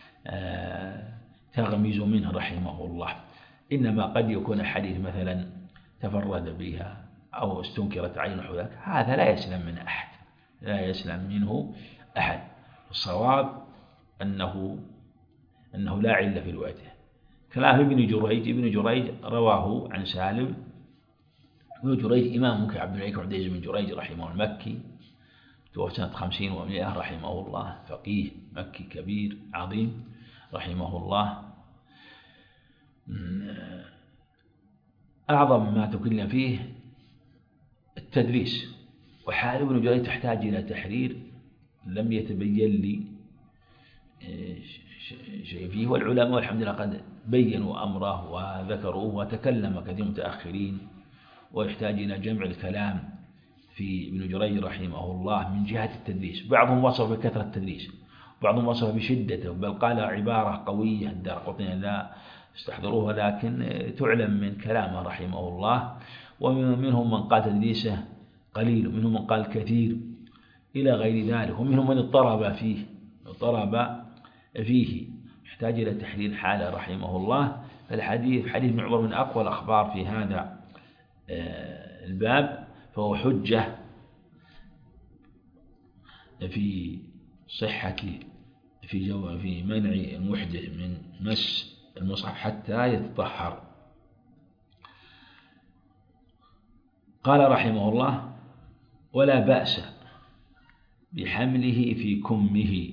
تغمز منه رحمه الله، إنما قد يكون حديث مثلا تفرد بها أو استنكرت عين حذاك، هذا لا يسلم من أحد، لا يسلم منه أحد. الصواب أنه لا علة في روايته. كلام ابن جريج رواه عن سالم. ابن جريج إمام كعبد الملك عبد بن جريج رحمه المكي، توفى سنة 50 و100 رحمه الله، فقيه مكي كبير عظيم رحمه الله. أعظم ما تكلم فيه التدريس، وحال ابن جريج تحتاج إلى تحرير، لم يتبين لي شيء فيه، والعلماء والحمد لله قد بينوا أمره وذكروه، وتكلم كثير متأخرين، ويحتاج إلى جمع الكلام في ابن جريج رحمه الله من جهة التدريس. بعضهم وصف بكثرة التدريس، بعضهم وصف بشدته، بل قال عبارة قوية الدارقطني لا استحضروها، لكن تعلم من كلامه رحمه الله. ومنهم من قال تدريسه قليل، ومنهم من قال كثير إلى غير ذلك، ومنهم من اضطرب فيه، يحتاج إلى تحليل حاله رحمه الله. فالحديث حديث معمر من أقوى الأخبار في هذا الباب، فهو حجة في صحة في منع المحدث من مس المصحف حتى يتطهر. قال رحمه الله: ولا بأس بحمله في كمه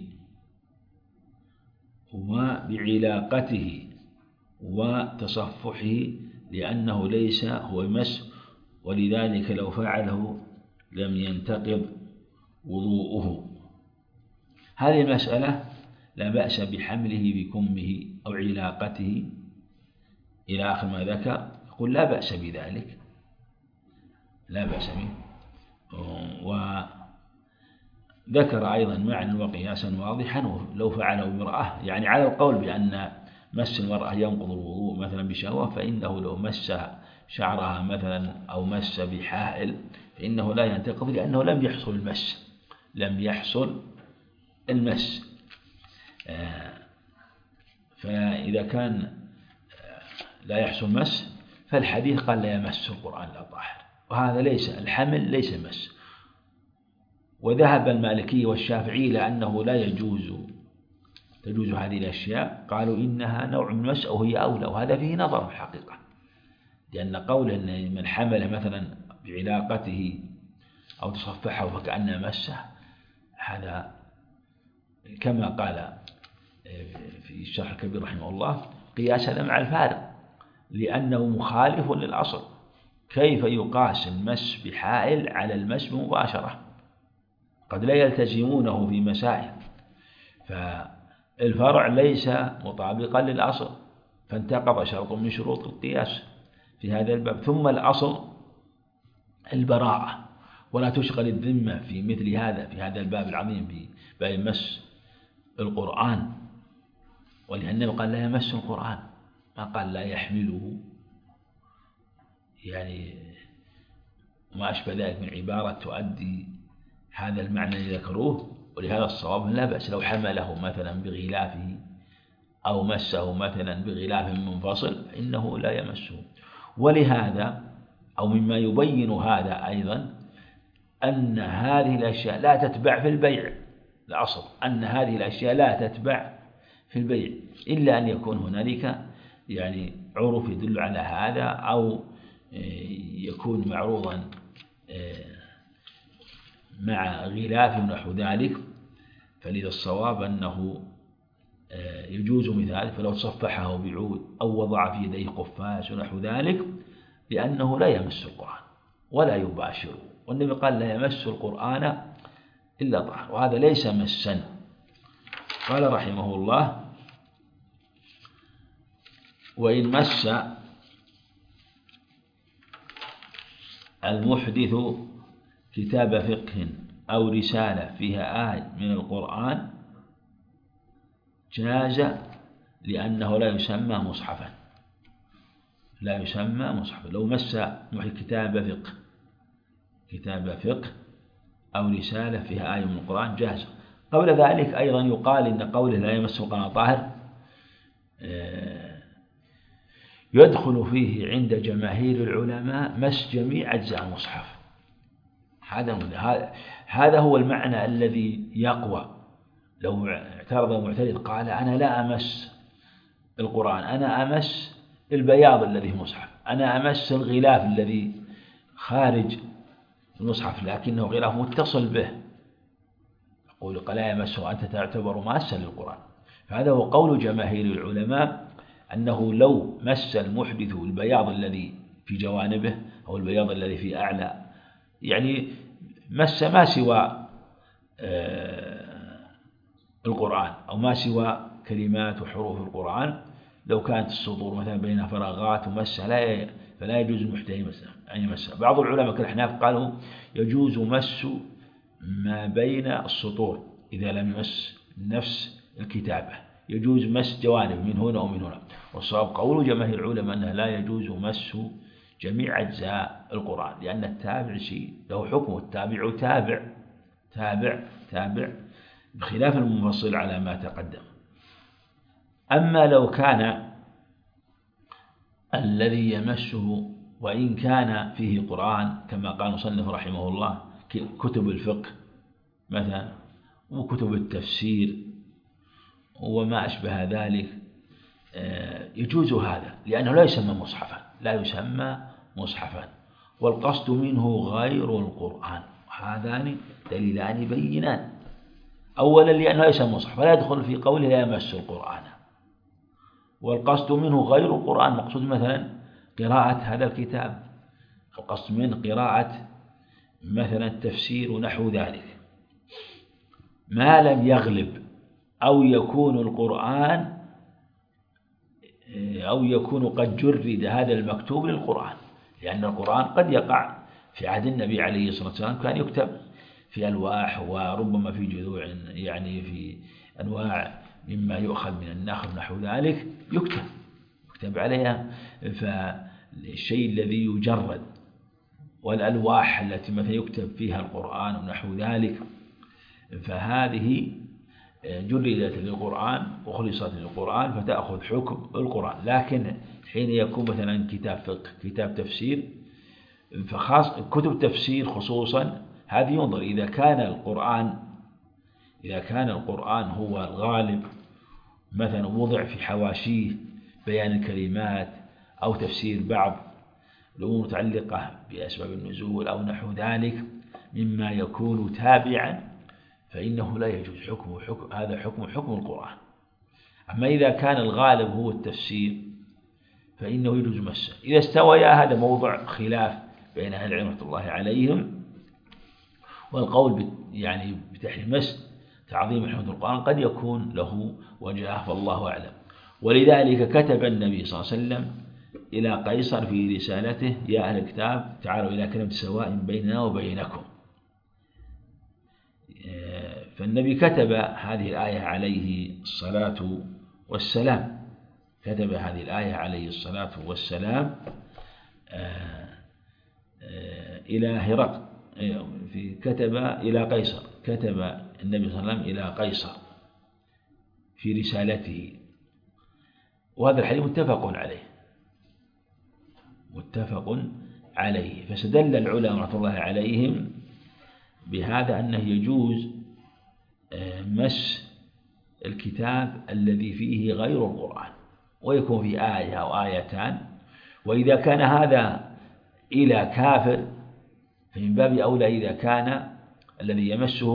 وبعلاقته وتصفحه، لأنه ليس هو مس، ولذلك لو فعله لم ينتقض وضوءه. هذه المسألة لا بأس بحمله بكمه أو علاقته إلى آخر ما ذكر، يقول لا بأس بذلك، لا بأس به. وذكر أيضا معنى وقياسا واضحا: لو فعله امرأة، يعني على القول بأن مس المرأة ينقض الوضوء مثلا بشهوة، فإنه لو مس شعرها مثلا أو مس بحائل فإنه لا ينتقض، لأنه لم يحصل المس. فإذا كان لا يحصل مس، فالحديث قال لا يمس القرآن لا طاهر، وهذا الحمل ليس مس. وذهب المالكي والشافعي إلى أنه لا تجوز هذه الأشياء، قالوا إنها نوع من المس أو هي أولى، وهذا فيه نظر في الحقيقة، لأن قول أن من حمل مثلا بعلاقته أو تصفحه فكأنه مسه، هذا كما قال في الشرح الكبير رحمه الله: قياس هذا مع الفارق، لأنه مخالف للأصل. كيف يقاس المس بحائل على المس بمباشرة؟ قد لا يلتزمونه في مسائل، فالفرع ليس مطابقا للأصل، فانتقض شرط من شروط القياس في هذا الباب. ثم الأصل البراءة، ولا تشغل الذمة في مثل هذا في هذا الباب العظيم في باب مس القرآن، ولأنه قال لا يمس القرآن، ما قال لا يحمله، يعني ما أشبه ذلك من عبارة تؤدي هذا المعنى الذي ذكروه. ولهذا الصواب لا بأس لو حمله مثلا بغلافه أو مسه مثلا بغلاف منفصل فإنه لا يمسه. ولهذا أو مما يبين هذا أيضا أن هذه الأشياء لا تتبع في البيع، الأصل أن هذه الأشياء لا تتبع في البيع، إلا أن يكون هنالك يعني عرف يدل على هذا، أو يكون معروضا مع غلاف نحو ذلك. فلذا الصواب أنه يجوز مثل ذلك، فلو تصفحه بعود أو وضع في يديه قفاز ونحو ذلك، لأنه لا يمس القرآن ولا يباشره، والنبي قال لا يمس القرآن إلا طاهر، وهذا ليس مسا. قال رحمه الله: وإن مس المحدث كتاب فقه أو رسالة فيها آية من القرآن جاز، لأنه لا يسمى مصحفا، لا يسمى مصحفا. لو مس كتاب فقه كتاب فقه أو رسالة فيها آية من القرآن جاهزة. قبل ذلك أيضا يقال إن قوله لا يمس القرآن طاهر يدخل فيه عند جماهير العلماء مس جميع أجزاء المصحف. هذا هو المعنى الذي يقوى. لو اعترض المعترض قال أنا لا أمس القرآن، أنا أمس البياض الذي في المصحف، أنا أمس الغلاف الذي خارج المصحف لكنه غلاف متصل به، يقول لا يمسه، أنت تعتبر ماسا للقرآن. فهذا هو قول جماهير العلماء، أنه لو مس المحدث البياض الذي في جوانبه أو البياض الذي في أعلى، يعني مس ما سوى القرآن أو ما سوى كلمات وحروف القرآن، لو كانت السطور مثلا بينها فراغات ومسها فلا يجوز المحتمس أن يمسها. بعض العلماء كالأحناف قالوا يجوز مس ما بين السطور إذا لم يمس نفس الكتابة، يجوز مس جوانب من هنا ومن هنا. والصواب قول جماهير العلماء أنه لا يجوز مس جميع أجزاء القرآن، لأن التابع شيء له حكم، التابع تابع بخلاف المنفصل على ما تقدم. أما لو كان الذي يمسه وإن كان فيه قرآن كما قال المصنف رحمه الله كتب الفقه مثلا وكتب التفسير وما أشبه ذلك، يجوز هذا لأنه لا يسمى مصحفا، والقصد منه غير القرآن. هذان دليلان بينان. أولا لأنه ليس مصحف فلا يدخل في قوله لا يمس القرآن، والقصد منه غير القرآن، مقصود مثلا قراءة هذا الكتاب، القصد من قراءة مثلا التفسير ونحو ذلك، ما لم يغلب أو يكون القرآن أو يكون قد جرد هذا المكتوب للقرآن، لأن القرآن قد يقع في عهد النبي عليه الصلاة والسلام كان يكتب في ألواح وربما في جذوع، يعني في أنواع مما يؤخذ من النخل نحو ذلك يكتب عليها. فالشيء الذي يجرد والألواح التي مثلا يكتب فيها القرآن ونحو ذلك فهذه جردت للقرآن وخلصت للقرآن فتأخذ حكم القرآن. لكن حين يكون مثلا كتاب فقه كتاب تفسير فخاص كتب التفسير خصوصا هذه ينظر إذا كان القرآن هو الغالب مثلا وضع في حواشيه بيان الكلمات أو تفسير بعض الأمور متعلقة بأسباب النزول أو نحو ذلك مما يكون تابعا فإنه لا يجوز هذا حكم القرآن. أما إذا كان الغالب هو التفسير فإنه يجوز مسه. إذا استويا هذا موضع خلاف بين أهل العلم رحمة الله عليهم، والقول يعني بتحريم مس تعظيم حدود القرآن قد يكون له وجهه فالله أعلم. ولذلك كتب النبي صلى الله عليه وسلم إلى قيصر في رسالته يا أهل الكتاب تعالوا إلى كلمة سواء بيننا وبينكم. فالنبي كتب هذه الآية عليه الصلاة والسلام، كتب هذه الآية عليه الصلاة والسلام إلى هرقل، كتب إلى قيصر، كتب النبي صلى الله عليه وسلم إلى قيصر في رسالته. وهذا الحديث متفق عليه. فاستدل العلماء رحمة الله عليهم بهذا أنه يجوز مس الكتاب الذي فيه غير القرآن ويكون في آية أو آيتان. وإذا كان هذا إلى كافر فمن باب أولى إذا كان الذي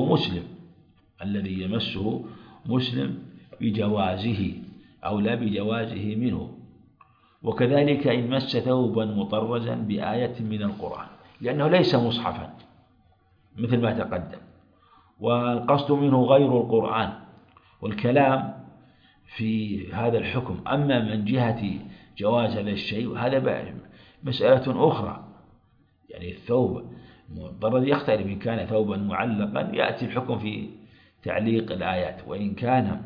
يمسه مسلم بجوازه أو لا بجوازه منه. وكذلك إن مس ثوبا مطرزا بآية من القرآن لأنه ليس مصحفا مثل ما تقدم، والقصد منه غير القرآن. والكلام في هذا الحكم أما من جهة جواز هذا الشيء هذا مسألة أخرى. يعني الثوب المطرز يختلف، إن كان ثوبا معلقا يأتي الحكم في تعليق الآيات، وإن كان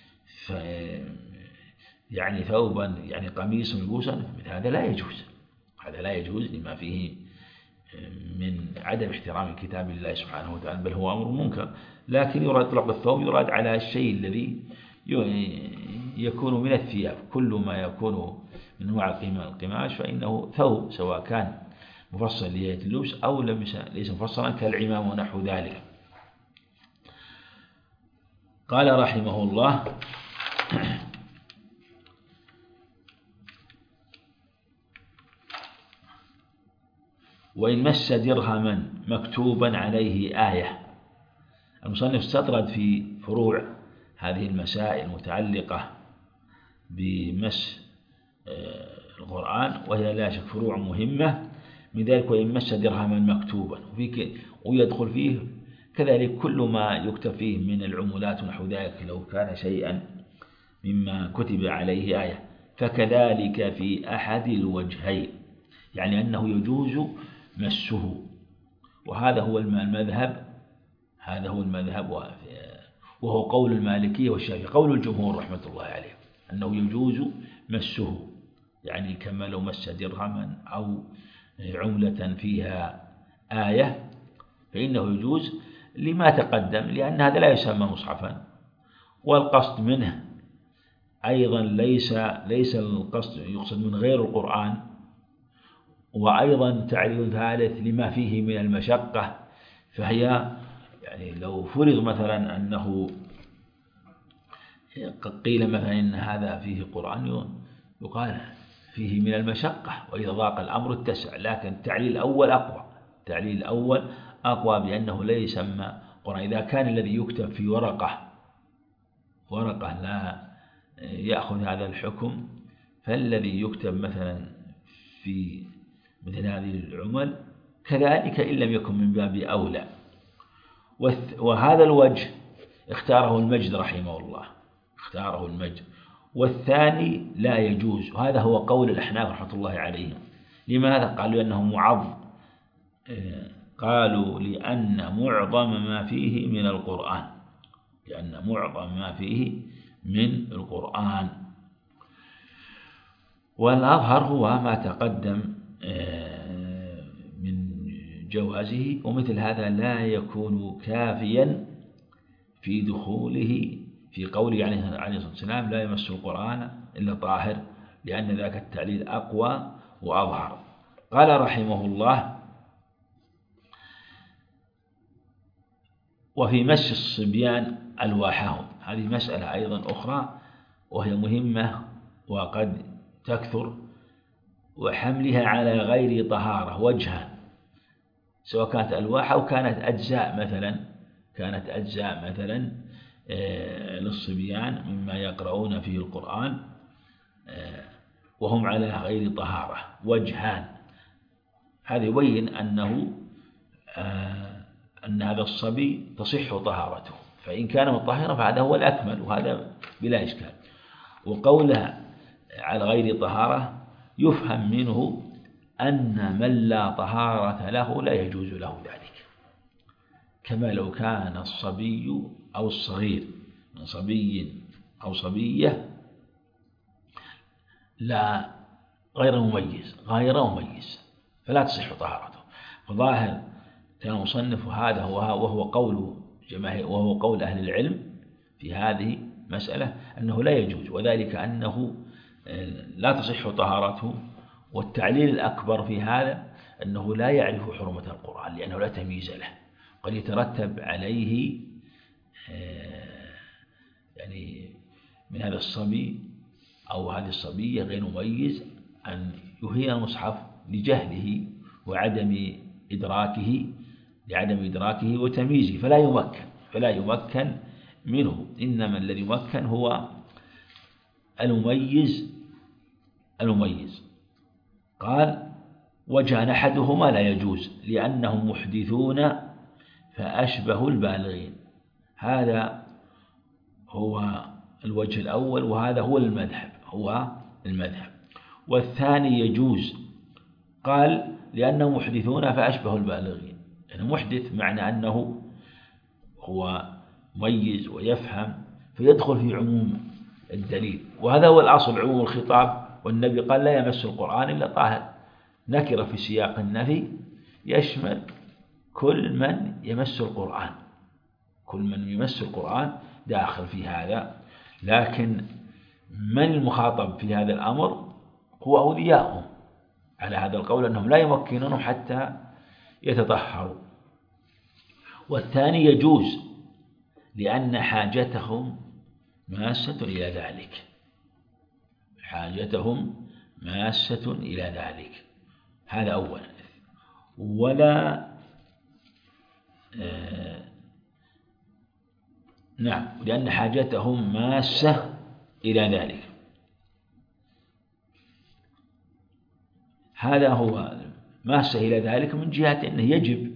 يعني ثوبا يعني قميص ملبوسا هذا لا يجوز لما فيه من عدم احترام كتاب الله سبحانه وتعالى، بل هو أمر منكر، لكن يراد إطلاق الثوب يراد على الشيء الذي يكون من الثياب. كل ما يكون من أنواع القماش فإنه ثوب، سواء كان مفصل لهيئة اللبس أو ليس مفصلا كالعمام ونحو ذلك. قال رحمه الله: وإن مس درهما مكتوبا عليه آية. المصنف استطرد في فروع هذه المسائل المتعلقة بمس القرآن، وهي لا شك فروع مهمة. من ذلك وإن مس درهما مكتوبا، ويدخل فيه كذلك كل ما يكتب فيه من العملات ونحو ذلك لو كان شيئا مما كتب عليه آية. فكذلك في أحد الوجهين، يعني أنه يجوز مسه، وهذا هو المذهب، وهو قول المالكية والشافعية. قول الجمهور رحمة الله عليه أنه يجوز مسه، يعني كما لو مس درهما أو عملة فيها آية فإنه يجوز لما تقدم، لأن هذا لا يسمى مصحفا، والقصد منه أيضا ليس القصد يقصد من غير القرآن. وأيضا تعليل ثالث لما فيه من المشقة، فهي يعني لو فرض مثلا أنه قيل مثلا إن هذا فيه قرآن يقال فيه من المشقة، وإذا ضاق الأمر اتسع، لكن التعليل الأول أقوى بأنه لا يسمى قرآن. إذا كان الذي يكتب في ورقة لا يأخذ هذا الحكم، فالذي يكتب مثلا في مثل هذه العمل كذلك إن لم يكن من باب أولى. وهذا الوجه اختاره المجد رحمه الله، والثاني لا يجوز، وهذا هو قول الأحناف رحمة الله عليهم. لماذا؟ قالوا لأنه معظم، قالوا لأن معظم ما فيه من القرآن، والأظهر هو ما تقدم من جوازه. ومثل هذا لا يكون كافيا في دخوله في قوله عليه الصلاة والسلام: لا يمس القرآن إلا طاهر، لأن ذاك التعليل أقوى وأظهر. قال رحمه الله: وفي مس الصبيان ألواحهم. هذه مسألة أيضا أخرى وهي مهمة وقد تكثر، وحملها على غير طهارة وجها، سواء كانت ألواح أو كانت أجزاء مثلا للصبيان مما يقرؤون فيه القرآن وهم على غير طهارة وجهان. هذا يبين أن هذا الصبي تصح طهارته، فإن كان مطهرا فهذا هو الأكمل، وهذا بلا إشكال. وقولها على غير طهارة يفهم منه أن من لا طهارة له لا يجوز له ذلك، كما لو كان الصبي أو الصغير من صبي أو صبية لا غير مميز فلا تصح طهارته. فظاهر كان مصنف هذا وهو قول أهل العلم في هذه مسألة أنه لا يجوز، وذلك أنه لا تصح طهارته. والتعليل الأكبر في هذا أنه لا يعرف حرمة القرآن، لأنه لا تمييز له، قد يترتب عليه يعني من هذا الصبي أو هذه الصبية غير مميز أن يهين المصحف لجهله وعدم إدراكه وتمييزه، فلا يمكن منه. إنما الذي يمكن هو المميز. قال: وجه أحدهما لا يجوز لأنهم محدثون فأشبه البالغين. هذا هو الوجه الأول، وهذا هو المذهب. والثاني يجوز، قال: لأنهم محدثون فأشبه البالغين. يعني محدث معنى أنه هو مميز ويفهم فيدخل في عموم الدليل، وهذا هو الأصل، عموم الخطاب. والنبي قال: لا يمس القرآن إلا طاهر، نكر في سياق النفي يشمل كل من يمس القرآن، كل من يمس القرآن داخل في هذا، لكن من المخاطب في هذا الأمر هو أولياؤهم، على هذا القول أنهم لا يمكنونهم حتى يتطهروا. والثاني يجوز لأن حاجتهم ماسة إلى ذلك، حاجتهم ماسة إلى ذلك، هذا أولا. ولا نعم، لأن حاجتهم ماسة إلى ذلك، هذا هو ماسة إلى ذلك من جهة أنه يجب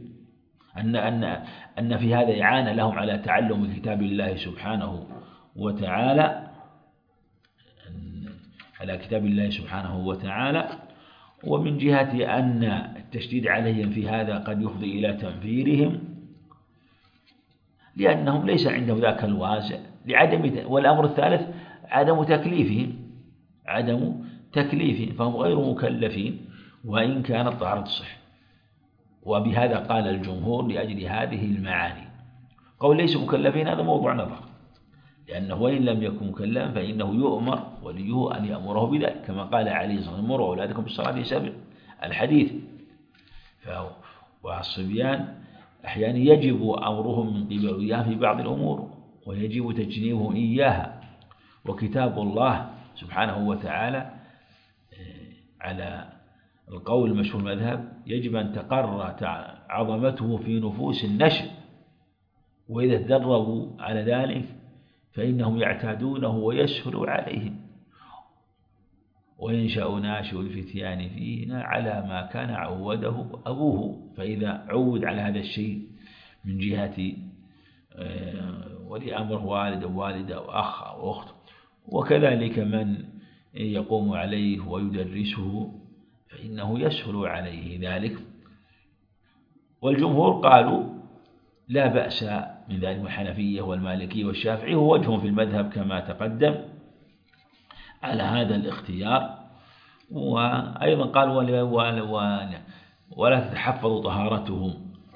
أن في هذا إعانة لهم على تعلم كتاب الله سبحانه وتعالى، على كتاب الله سبحانه وتعالى. ومن جهة أن التشديد عليهم في هذا قد يفضي إلى تنفيرهم، لأنهم ليس عندهم ذاك الوازع والأمر الثالث عدم تكليفهم، فهم غير مكلفين وإن كانت طهارة تصح. وبهذا قال الجمهور لأجل هذه المعاني. قول ليس مكلفين هذا موضوع نظر، لأنه وإن لم يكن مكلفا فإنه يؤمر وليه أن يأمره بذلك، كما قال عليه الصلاة والسلام: مروا أولادكم بالصلاة سبع الحديث. والصبيان أحيانا يجب أمرهم من قبل إياه في بعض الأمور، ويجب تجنيبهم إياها. وكتاب الله سبحانه وتعالى على القول المشهور المذهب يجب أن تقر عظمته في نفوس النشء، وإذا تدربوا على ذلك فإنهم يعتادونه ويسهل عليهم. وينشأ ناشئ الفتيان فينا على ما كان عوده أبوه، فإذا عود على هذا الشيء من جهة ولي أمر والد ووالدة وأخ أو أخت، وكذلك من يقوم عليه ويدرسه فإنه يسهل عليه ذلك. والجمهور قالوا لا بأس من ذلك، الحنفية والمالكية والشافعي، هو وجه في المذهب كما تقدم على هذا الاختيار. وأيضا قال ولا تتحفظ طهارتهم،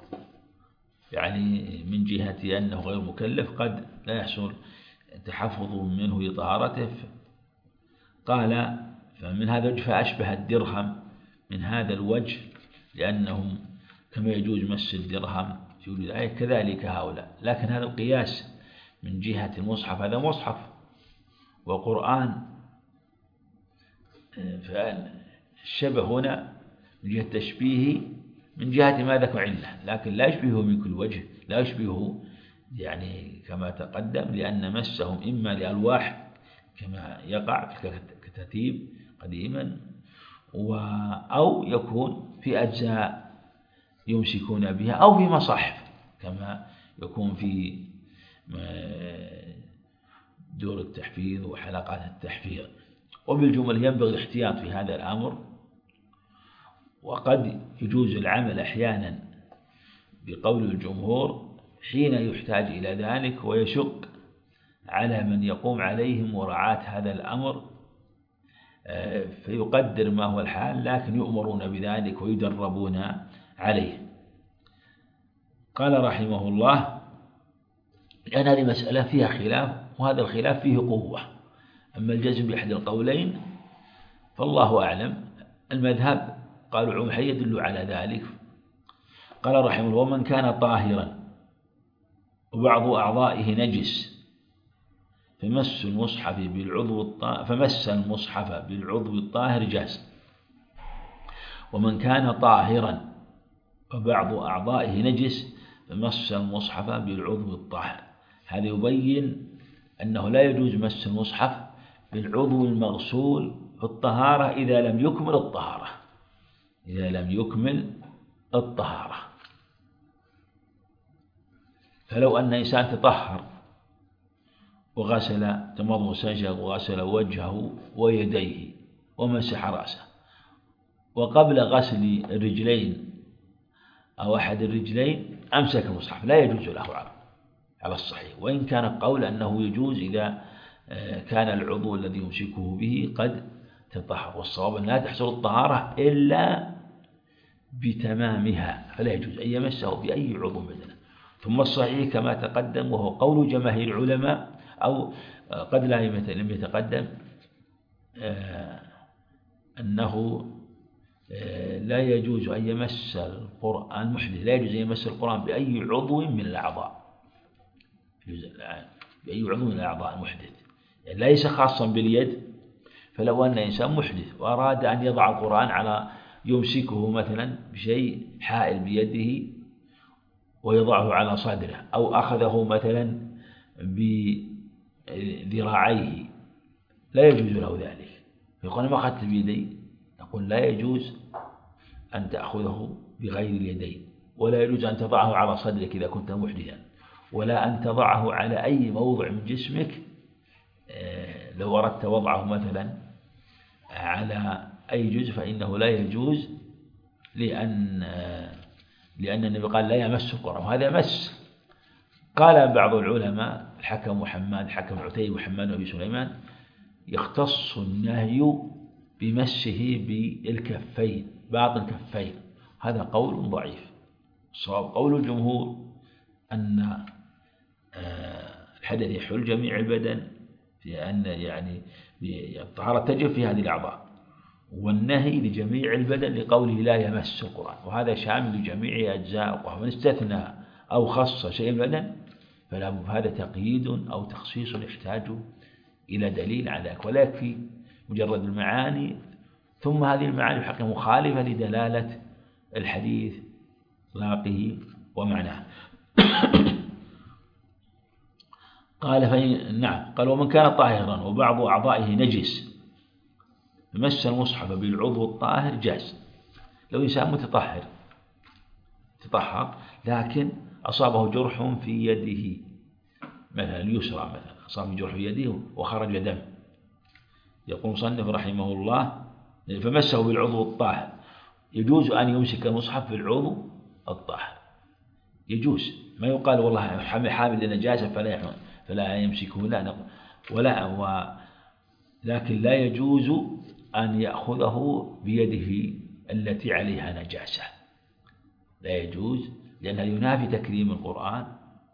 يعني من جهة أنه غير مكلف قد لا يحصل تحفظ منه لطهارته. قال فمن هذا الوجه فأشبه الدرهم من هذا الوجه، لأنهم كما يجوز مس الدرهم في وجود الآية كذلك هؤلاء. لكن هذا القياس من جهة المصحف، هذا مصحف وقرآن، فالشبه هنا من جهة التشبيه من جهة ما ذكر علة، لكن لا يشبهه من كل وجه، لا يشبهه يعني كما تقدم، لأن مسهم إما لألواح كما يقع في الكتاتيب قديما، أو يكون في أجزاء يمسكون بها، أو في مصاحف كما يكون في دور التحفيظ وحلقات التحفيظ. وبالجملة ينبغي الاحتياط في هذا الأمر، وقد يجوز العمل أحيانا بقول الجمهور حين يحتاج إلى ذلك، ويشق على من يقوم عليهم مراعاة هذا الأمر، فيقدر ما هو الحال، لكن يؤمرون بذلك ويدربون عليه. قال رحمه الله: لأن هذه مسألة فيها خلاف، وهذا الخلاف فيه قوة. أما الجزم بأحد القولين فالله أعلم. المذهب قالوا عموم يدل على ذلك. قال رحمه الله: ومن كان طاهرا وبعض أعضائه نجس فمس المصحف بالعضو الطاهر جاز. ومن كان طاهرا وبعض أعضائه نجس فمس المصحف بالعضو الطاهر. هذا يبين أنه لا يجوز مس المصحف بالعضو المغسول في الطهارة إذا لم يكمل الطهارة. فلو أن إنسان تطهر وغسل تمضمض وسجد وغسل وجهه ويديه ومسح رأسه، وقبل غسل الرجلين أو أحد الرجلين أمسك المصحف، لا يجوز له على الصحيح، وإن كان قول أنه يجوز إذا كان العضو الذي يمسكه به قد تطهر. والصواب أن لا تحصل الطهارة إلا بتمامها فلا يجوز أن يمسه بأي عضو بدنه. ثم الصحيح كما تقدم وهو قول جماهير العلماء، أو قد لم يتقدم، أنه لا يجوز أن يمس القرآن المحدث، لا يجوز أن يمس القرآن بأي عضو من الأعضاء، بأي عضو من الأعضاء المحدث، يعني ليس خاصا باليد. فلو أن إنسان محدث وأراد أن يضع القرآن على يمسكه مثلا بشيء حائل بيده ويضعه على صدره، أو أخذه مثلا بذراعيه، لا يجوز له ذلك. يقول ما أخذت بيدي، نقول لا يجوز أن تأخذه بغير اليدين، ولا يجوز أن تضعه على صدرك إذا كنت محدثا، ولا أن تضعه على أي موضع من جسمك لو أردت وضعه مثلا على أي جزء فإنه لا يجوز، لأن النبي قال لا يمس القرآن، وهذا مس. قال بعض العلماء الحكم وحماد، الحكم عتيب وحماد وأبي سليمان، يختص النهي بمسه بالكفين، باطن الكفين. هذا قول ضعيف. الصواب قول الجمهور أن الحدث يحل جميع البدن، في أن يعني الطهارة تجب في هذه الأعضاء، والنهي لجميع البدن لقوله لا يمس القرآن، وهذا شامل لجميع أجزاء القرآن. ومن استثنى أو خص شيء من البدن فهذا تقييد أو تخصيص يحتاج إلى دليل على ذلك، ولا يكفي مجرد المعاني، ثم هذه المعاني حقيقة مخالفة لدلالة الحديث سياقه ومعناه. قال نعم، قال ومن كان طاهرا وبعض أعضائه نجس مس المصحف بالعضو الطاهر جاز. لو إنسان متطهر تطهر لكن أصابه جرح في يده مثلا اليسرى، مثلا أصابه جرح في يده وخرج دم، يقول مصنف رحمه الله فمسه بالعضو الطاهر، يجوز أن يمسك المصحف بالعضو الطاهر، يجوز. ما يقال والله حامل لنجاسة فلا يمسكه، لا، لكن لا يجوز أن يأخذه بيده التي عليها نجاسة، لا يجوز، لأنها ينافي تكريم القرآن،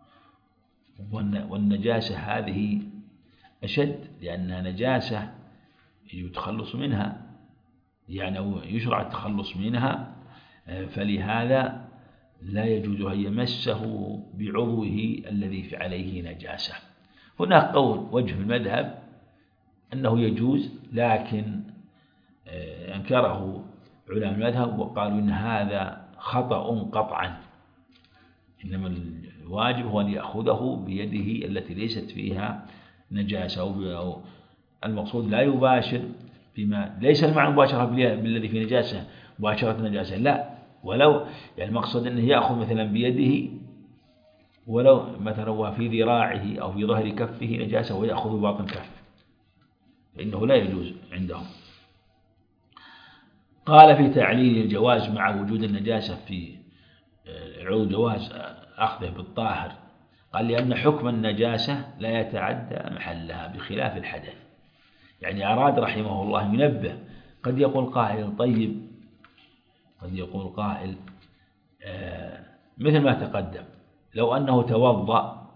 والنجاسة هذه أشد، لأنها نجاسة يجب التخلص منها، يعني يشرع التخلص منها، فلهذا لا يجوز أن يمسه بعضوه الذي عليه نجاسة. هناك قول وجه المذهب أنه يجوز، لكن أنكره علماء المذهب وقالوا إن هذا خطأ قطعا، إنما الواجب هو أن يأخذه بيده التي ليست فيها نجاسة، أو المقصود لا يباشر بما ليس المعنى مباشرة بالذي في نجاسة مباشرة نجاسة، لا، ولو يعني المقصد أنه يأخذ مثلا بيده ولو مثلا هو في ذراعه أو في ظهر كفه نجاسة ويأخذ باطن كف، فإنه لا يجوز عندهم. قال في تعليل الجواز مع وجود النجاسة في العضو جواز أخذه بالطاهر، قال لأن حكم النجاسة لا يتعدى محلها بخلاف الحدث. يعني أراد رحمه الله ينبه، قد يقول قائل طيب، قد يقول قائل مثل ما تقدم، لو أنه توضأ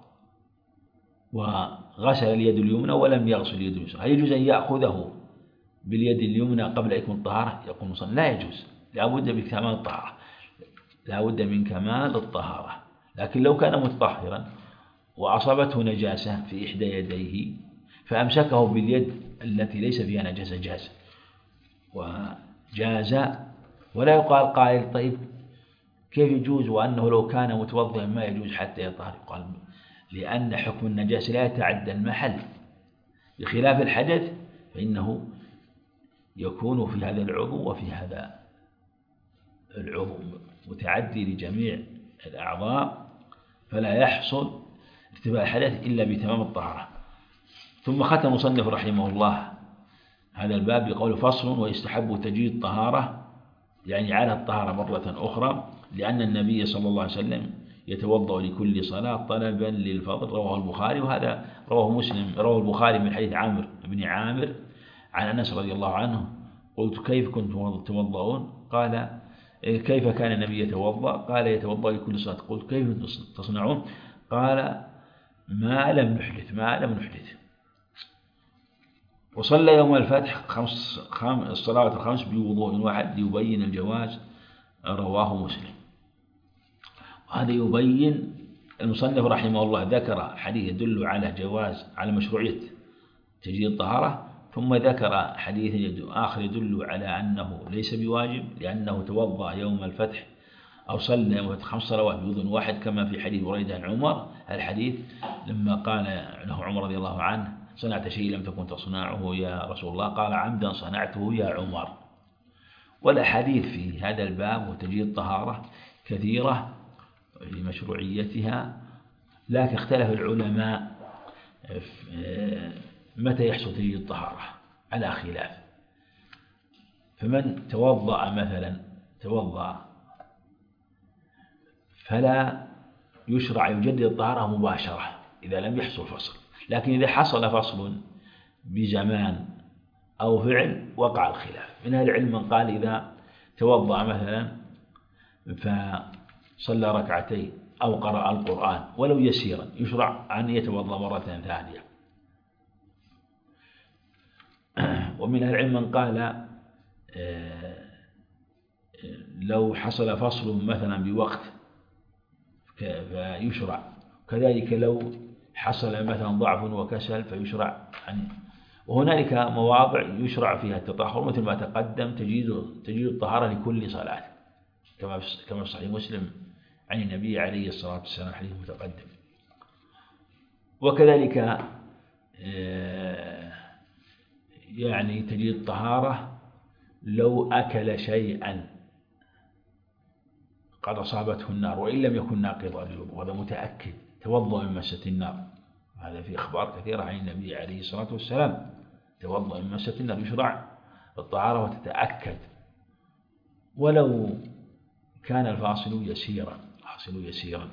وغسل اليد اليمنى ولم يغسل اليد اليسرى، هل يجوز أن يأخذه باليد اليمنى قبل أن يكون الطهارة؟ يقول مصنف لا يجوز، لا بد من كمال الطهارة، لا بد من كمال الطهارة. لكن لو كان متطهرا وأصابته نجاسة في إحدى يديه فأمسكه باليد التي ليس فيها نجاسة جاز، وجاز. ولا يقال قائل طيب كيف يجوز وأنه لو كان متوضئا ما يجوز حتى يطهر؟ يقال لأن حكم النجاسة لا يتعدى المحل، بخلاف الحدث فإنه يكون في هذا العضو وفي هذا العضو متعدي لجميع الأعضاء، فلا يحصل ارتفاع الحدث إلا بتمام الطهارة. ثم ختم مصنف رحمه الله هذا الباب بقول فصل ويستحب تجديد الطهارة، يعني على الطهارة مرة أخرى، لأن النبي صلى الله عليه وسلم يتوضأ لكل صلاة طلبا للفضل، رواه البخاري، وهذا رواه البخاري من حديث عامر بن عامر عن أنس رضي الله عنه، قلت كيف كنتم تتوضؤون؟ قال كيف كان النبي يتوضأ؟ قال يتوضأ لكل صلاة. قلت كيف تصنعون؟ قال ما لم نحدث. وصلى يوم الفتح الصلوات الخمس بوضوء واحد ليبين الجواز، رواه مسلم. وهذا يبين المصنف رحمه الله ذكر حديث يدل على جواز، على مشروعية تجديد الطهارة، ثم ذكر حديث آخر يدل على أنه ليس بواجب، لأنه توضأ يوم الفتح أو صلى يوم الفتح 5 صلوات بوضوء واحد، كما في حديث بريدة عن عمر. الحديث لما قال له عمر رضي الله عنه صنعت شيء لم تكن تصنعه يا رسول الله؟ قال عمدا صنعته يا عمر. والأحاديث في هذا الباب وتجديد الطهارة كثيرة لمشروعيتها، لكن اختلف العلماء متى يحصل تجديد الطهارة على خلاف. فمن توضأ مثلا فلا يشرع يجدد الطهارة مباشرة إذا لم يحصل فصل، لكن إذا حصل فصل بزمان أو فعل وقع الخلاف. من أهل العلم من قال إذا توضأ مثلا فصلى ركعتين أو قرأ القرآن ولو يسيرا يشرع أن يتوضأ مرة ثانية. ومن أهل العلم من قال لو حصل فصل مثلا بوقت فيشرع، كذلك لو حصل مثلا ضعف وكسل فيشرع وهنالك مواضع يشرع فيها التطهر، مثل ما تقدم تجديد الطهارة لكل صلاة، كما في صحيح مسلم عن النبي عليه الصلاة والسلام حديث متقدم. وكذلك يعني تجديد الطهارة لو أكل شيئا قد أصابته النار وإن لم يكن ناقضا للوضوء، وهذا متأكد توضأ من مسة النار، هذا في أخبار كثيرة عن النبي عليه الصلاة والسلام. توضأ من مسة النار يشرع الطهارة وتتأكد ولو كان الفاصل يسيرا.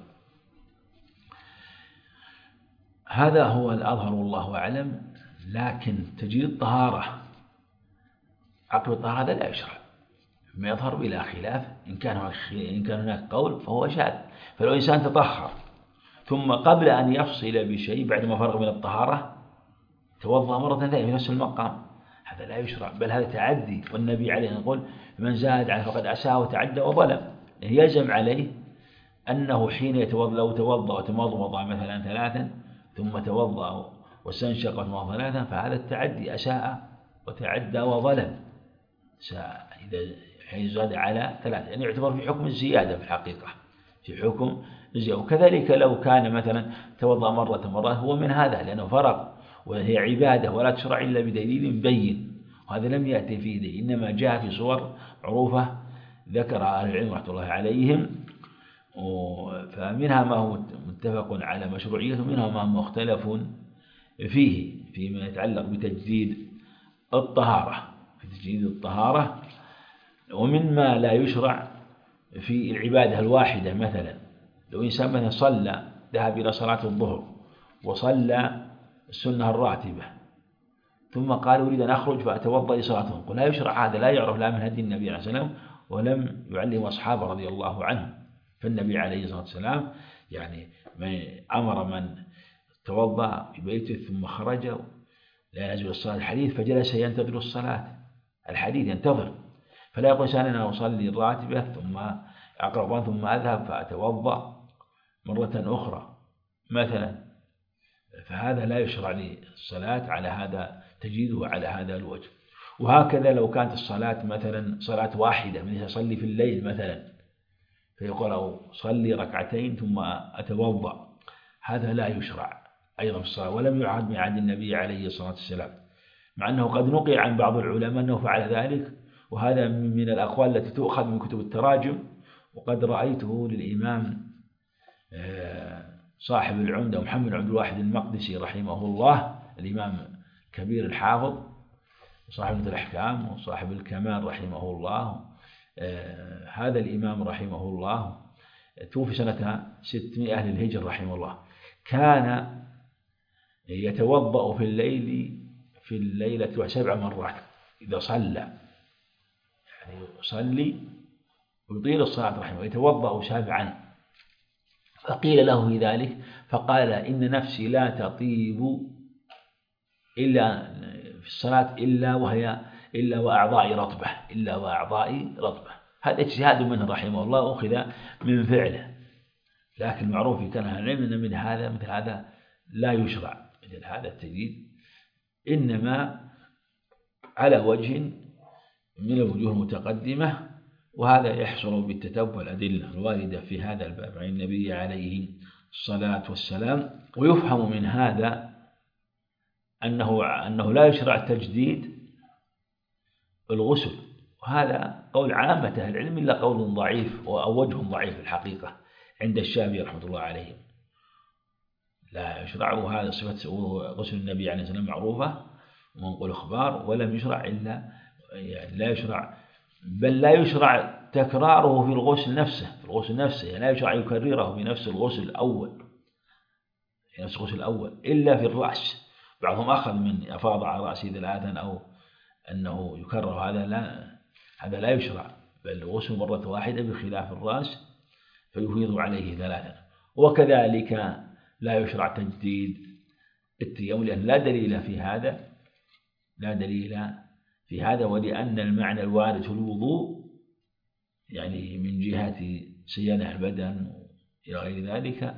هذا هو الأظهر والله أعلم. لكن تجديد الطهارة عقب الطهارة هذا لا يشرع، ما يظهر بلا خلاف. إن كان هناك قول فهو شاذ. فلو إنسان تطهر ثم قبل أن يفصل بشيء بعد ما فرغ من الطهارة توضأ مرة ثانية في نفس المقام، هذا لا يشرع، بل هذا تعدي. والنبي عليه يقول من زاد عليه فقد أساء وتعدى وظلم. يلزم عليه أنه حين لو توضأ وتمضمض مثلا 3 ثم توضأ واستنشق وتمضمض 3 فهذا التعدي، أساء وتعدى وظلم. إذا حين زاد على 3 يعني يعتبر في حكم الزيادة في الحقيقة، في حكم الزيادة. وكذلك لو كان مثلا توضأ مرة هو من هذا، لأنه فرغ وهي عبادة ولا تشرع إلا بدليل مبين، وهذا لم يأتي فيه دليل، إنما جاء في صور معروفة ذكر أهل العلم رحمة الله عليهم. فمنها ما هو متفق على مشروعيته، ومنها ما هو مختلف فيه فيما يتعلق بتجديد الطهارة، ومما لا يشرع في العبادة الواحدة. مثلا لو إنسان مثلا صلى ذهب إلى صلاة الظهر وصلى السنة الراتبة ثم قال أريد أن أخرج فأتوضأ لصلاة الظهر، قل لا يشرع هذا، لا يعرف لا من هدي النبي عليه الصلاة والسلام ولم يعلم أصحابه رضي الله عنهم. فالنبي عليه الصلاة والسلام يعني أمر من توضأ في بيته ثم خرج لا ينزل الصلاة الحديث فجلس ينتظر الصلاة، الحديث ينتظر، فلا يقول إنسان أنا أصلي الراتبة ثم أقرأ ثم أذهب فأتوضأ مرة أخرى مثلا، فهذا لا يشرع للصلاة على هذا تجديده على هذا الوجه. وهكذا لو كانت الصلاة مثلا صلاة واحدة، من يصلي في الليل مثلا فيقول أو صلي ركعتين ثم أتوضأ، هذا لا يشرع أيضا في الصلاة، ولم يعهد من عهد النبي عليه الصلاة والسلام، مع أنه قد نقل عن بعض العلماء أنه فعل ذلك، وهذا من الأقوال التي تؤخذ من كتب التراجم. وقد رأيته للإمام صاحب العمدة محمد عبد الواحد المقدسي رحمه الله، الإمام كبير الحافظ صاحب الأحكام وصاحب الكمال رحمه الله. هذا الإمام رحمه الله توفي سنة 600 للهجرة رحمه الله. كان يتوضأ في الليلة 7 مرات إذا صلى، يعني يصلي ويطيل الصلاة رحمه ويتوضأ سبعا، فقيل له في ذلك فقال إن نفسي لا تطيب إلا في الصلاة إلا وأعضائي رطبة. هذا اجتهاد منه رحمه الله أخذ من فعله، لكن معروف في كان العلم أن مثل هذا لا يشرع، مثل هذا التجديد إنما على وجه من الوجوه المتقدمة، وهذا يحصل بالتتبع الأدلة الواردة في هذا الباب عن النبي عليه الصلاة والسلام. ويفهم من هذا أنه لا يشرع تجديد الغسل، وهذا قول عامة أهل العلم إلا قول ضعيف أو وجه ضعيف في الحقيقة عند الشافعي رحمة الله عليه، لا يشرع. وهذا صفة غسل النبي عليه الصلاة والسلام معروفة ومنقول أخبار، ولم يشرع إلا يعني لا يشرع، بل لا يشرع تكراره في الغسل نفسه، يعني لا يشرع يكرره في نفس الغسل الأول إلا في الرأس. بعضهم أخذ من أفاض على رأسه ثلاثا أو أنه يكرر، هذا لا يشرع، بل الغسل مرة واحدة بخلاف الرأس فيفيض عليه ثلاثا. وكذلك لا يشرع تجديد التيمم، لأن لا دليل في هذا، ولأن المعنى الوارد في الوضوء يعني من جهة صيانة البدن إلى غير ذلك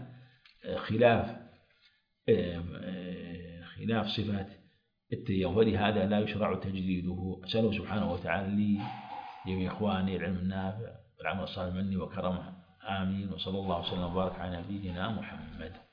خلاف صفات التيمم، ولهذا لا يشرع تجديده. أسأله سبحانه وتعالى لي جميع إخواني العلم النافع والعمل الصالح مني وكرمه، آمين. وصلى الله وسلم وبارك على نبينا محمد.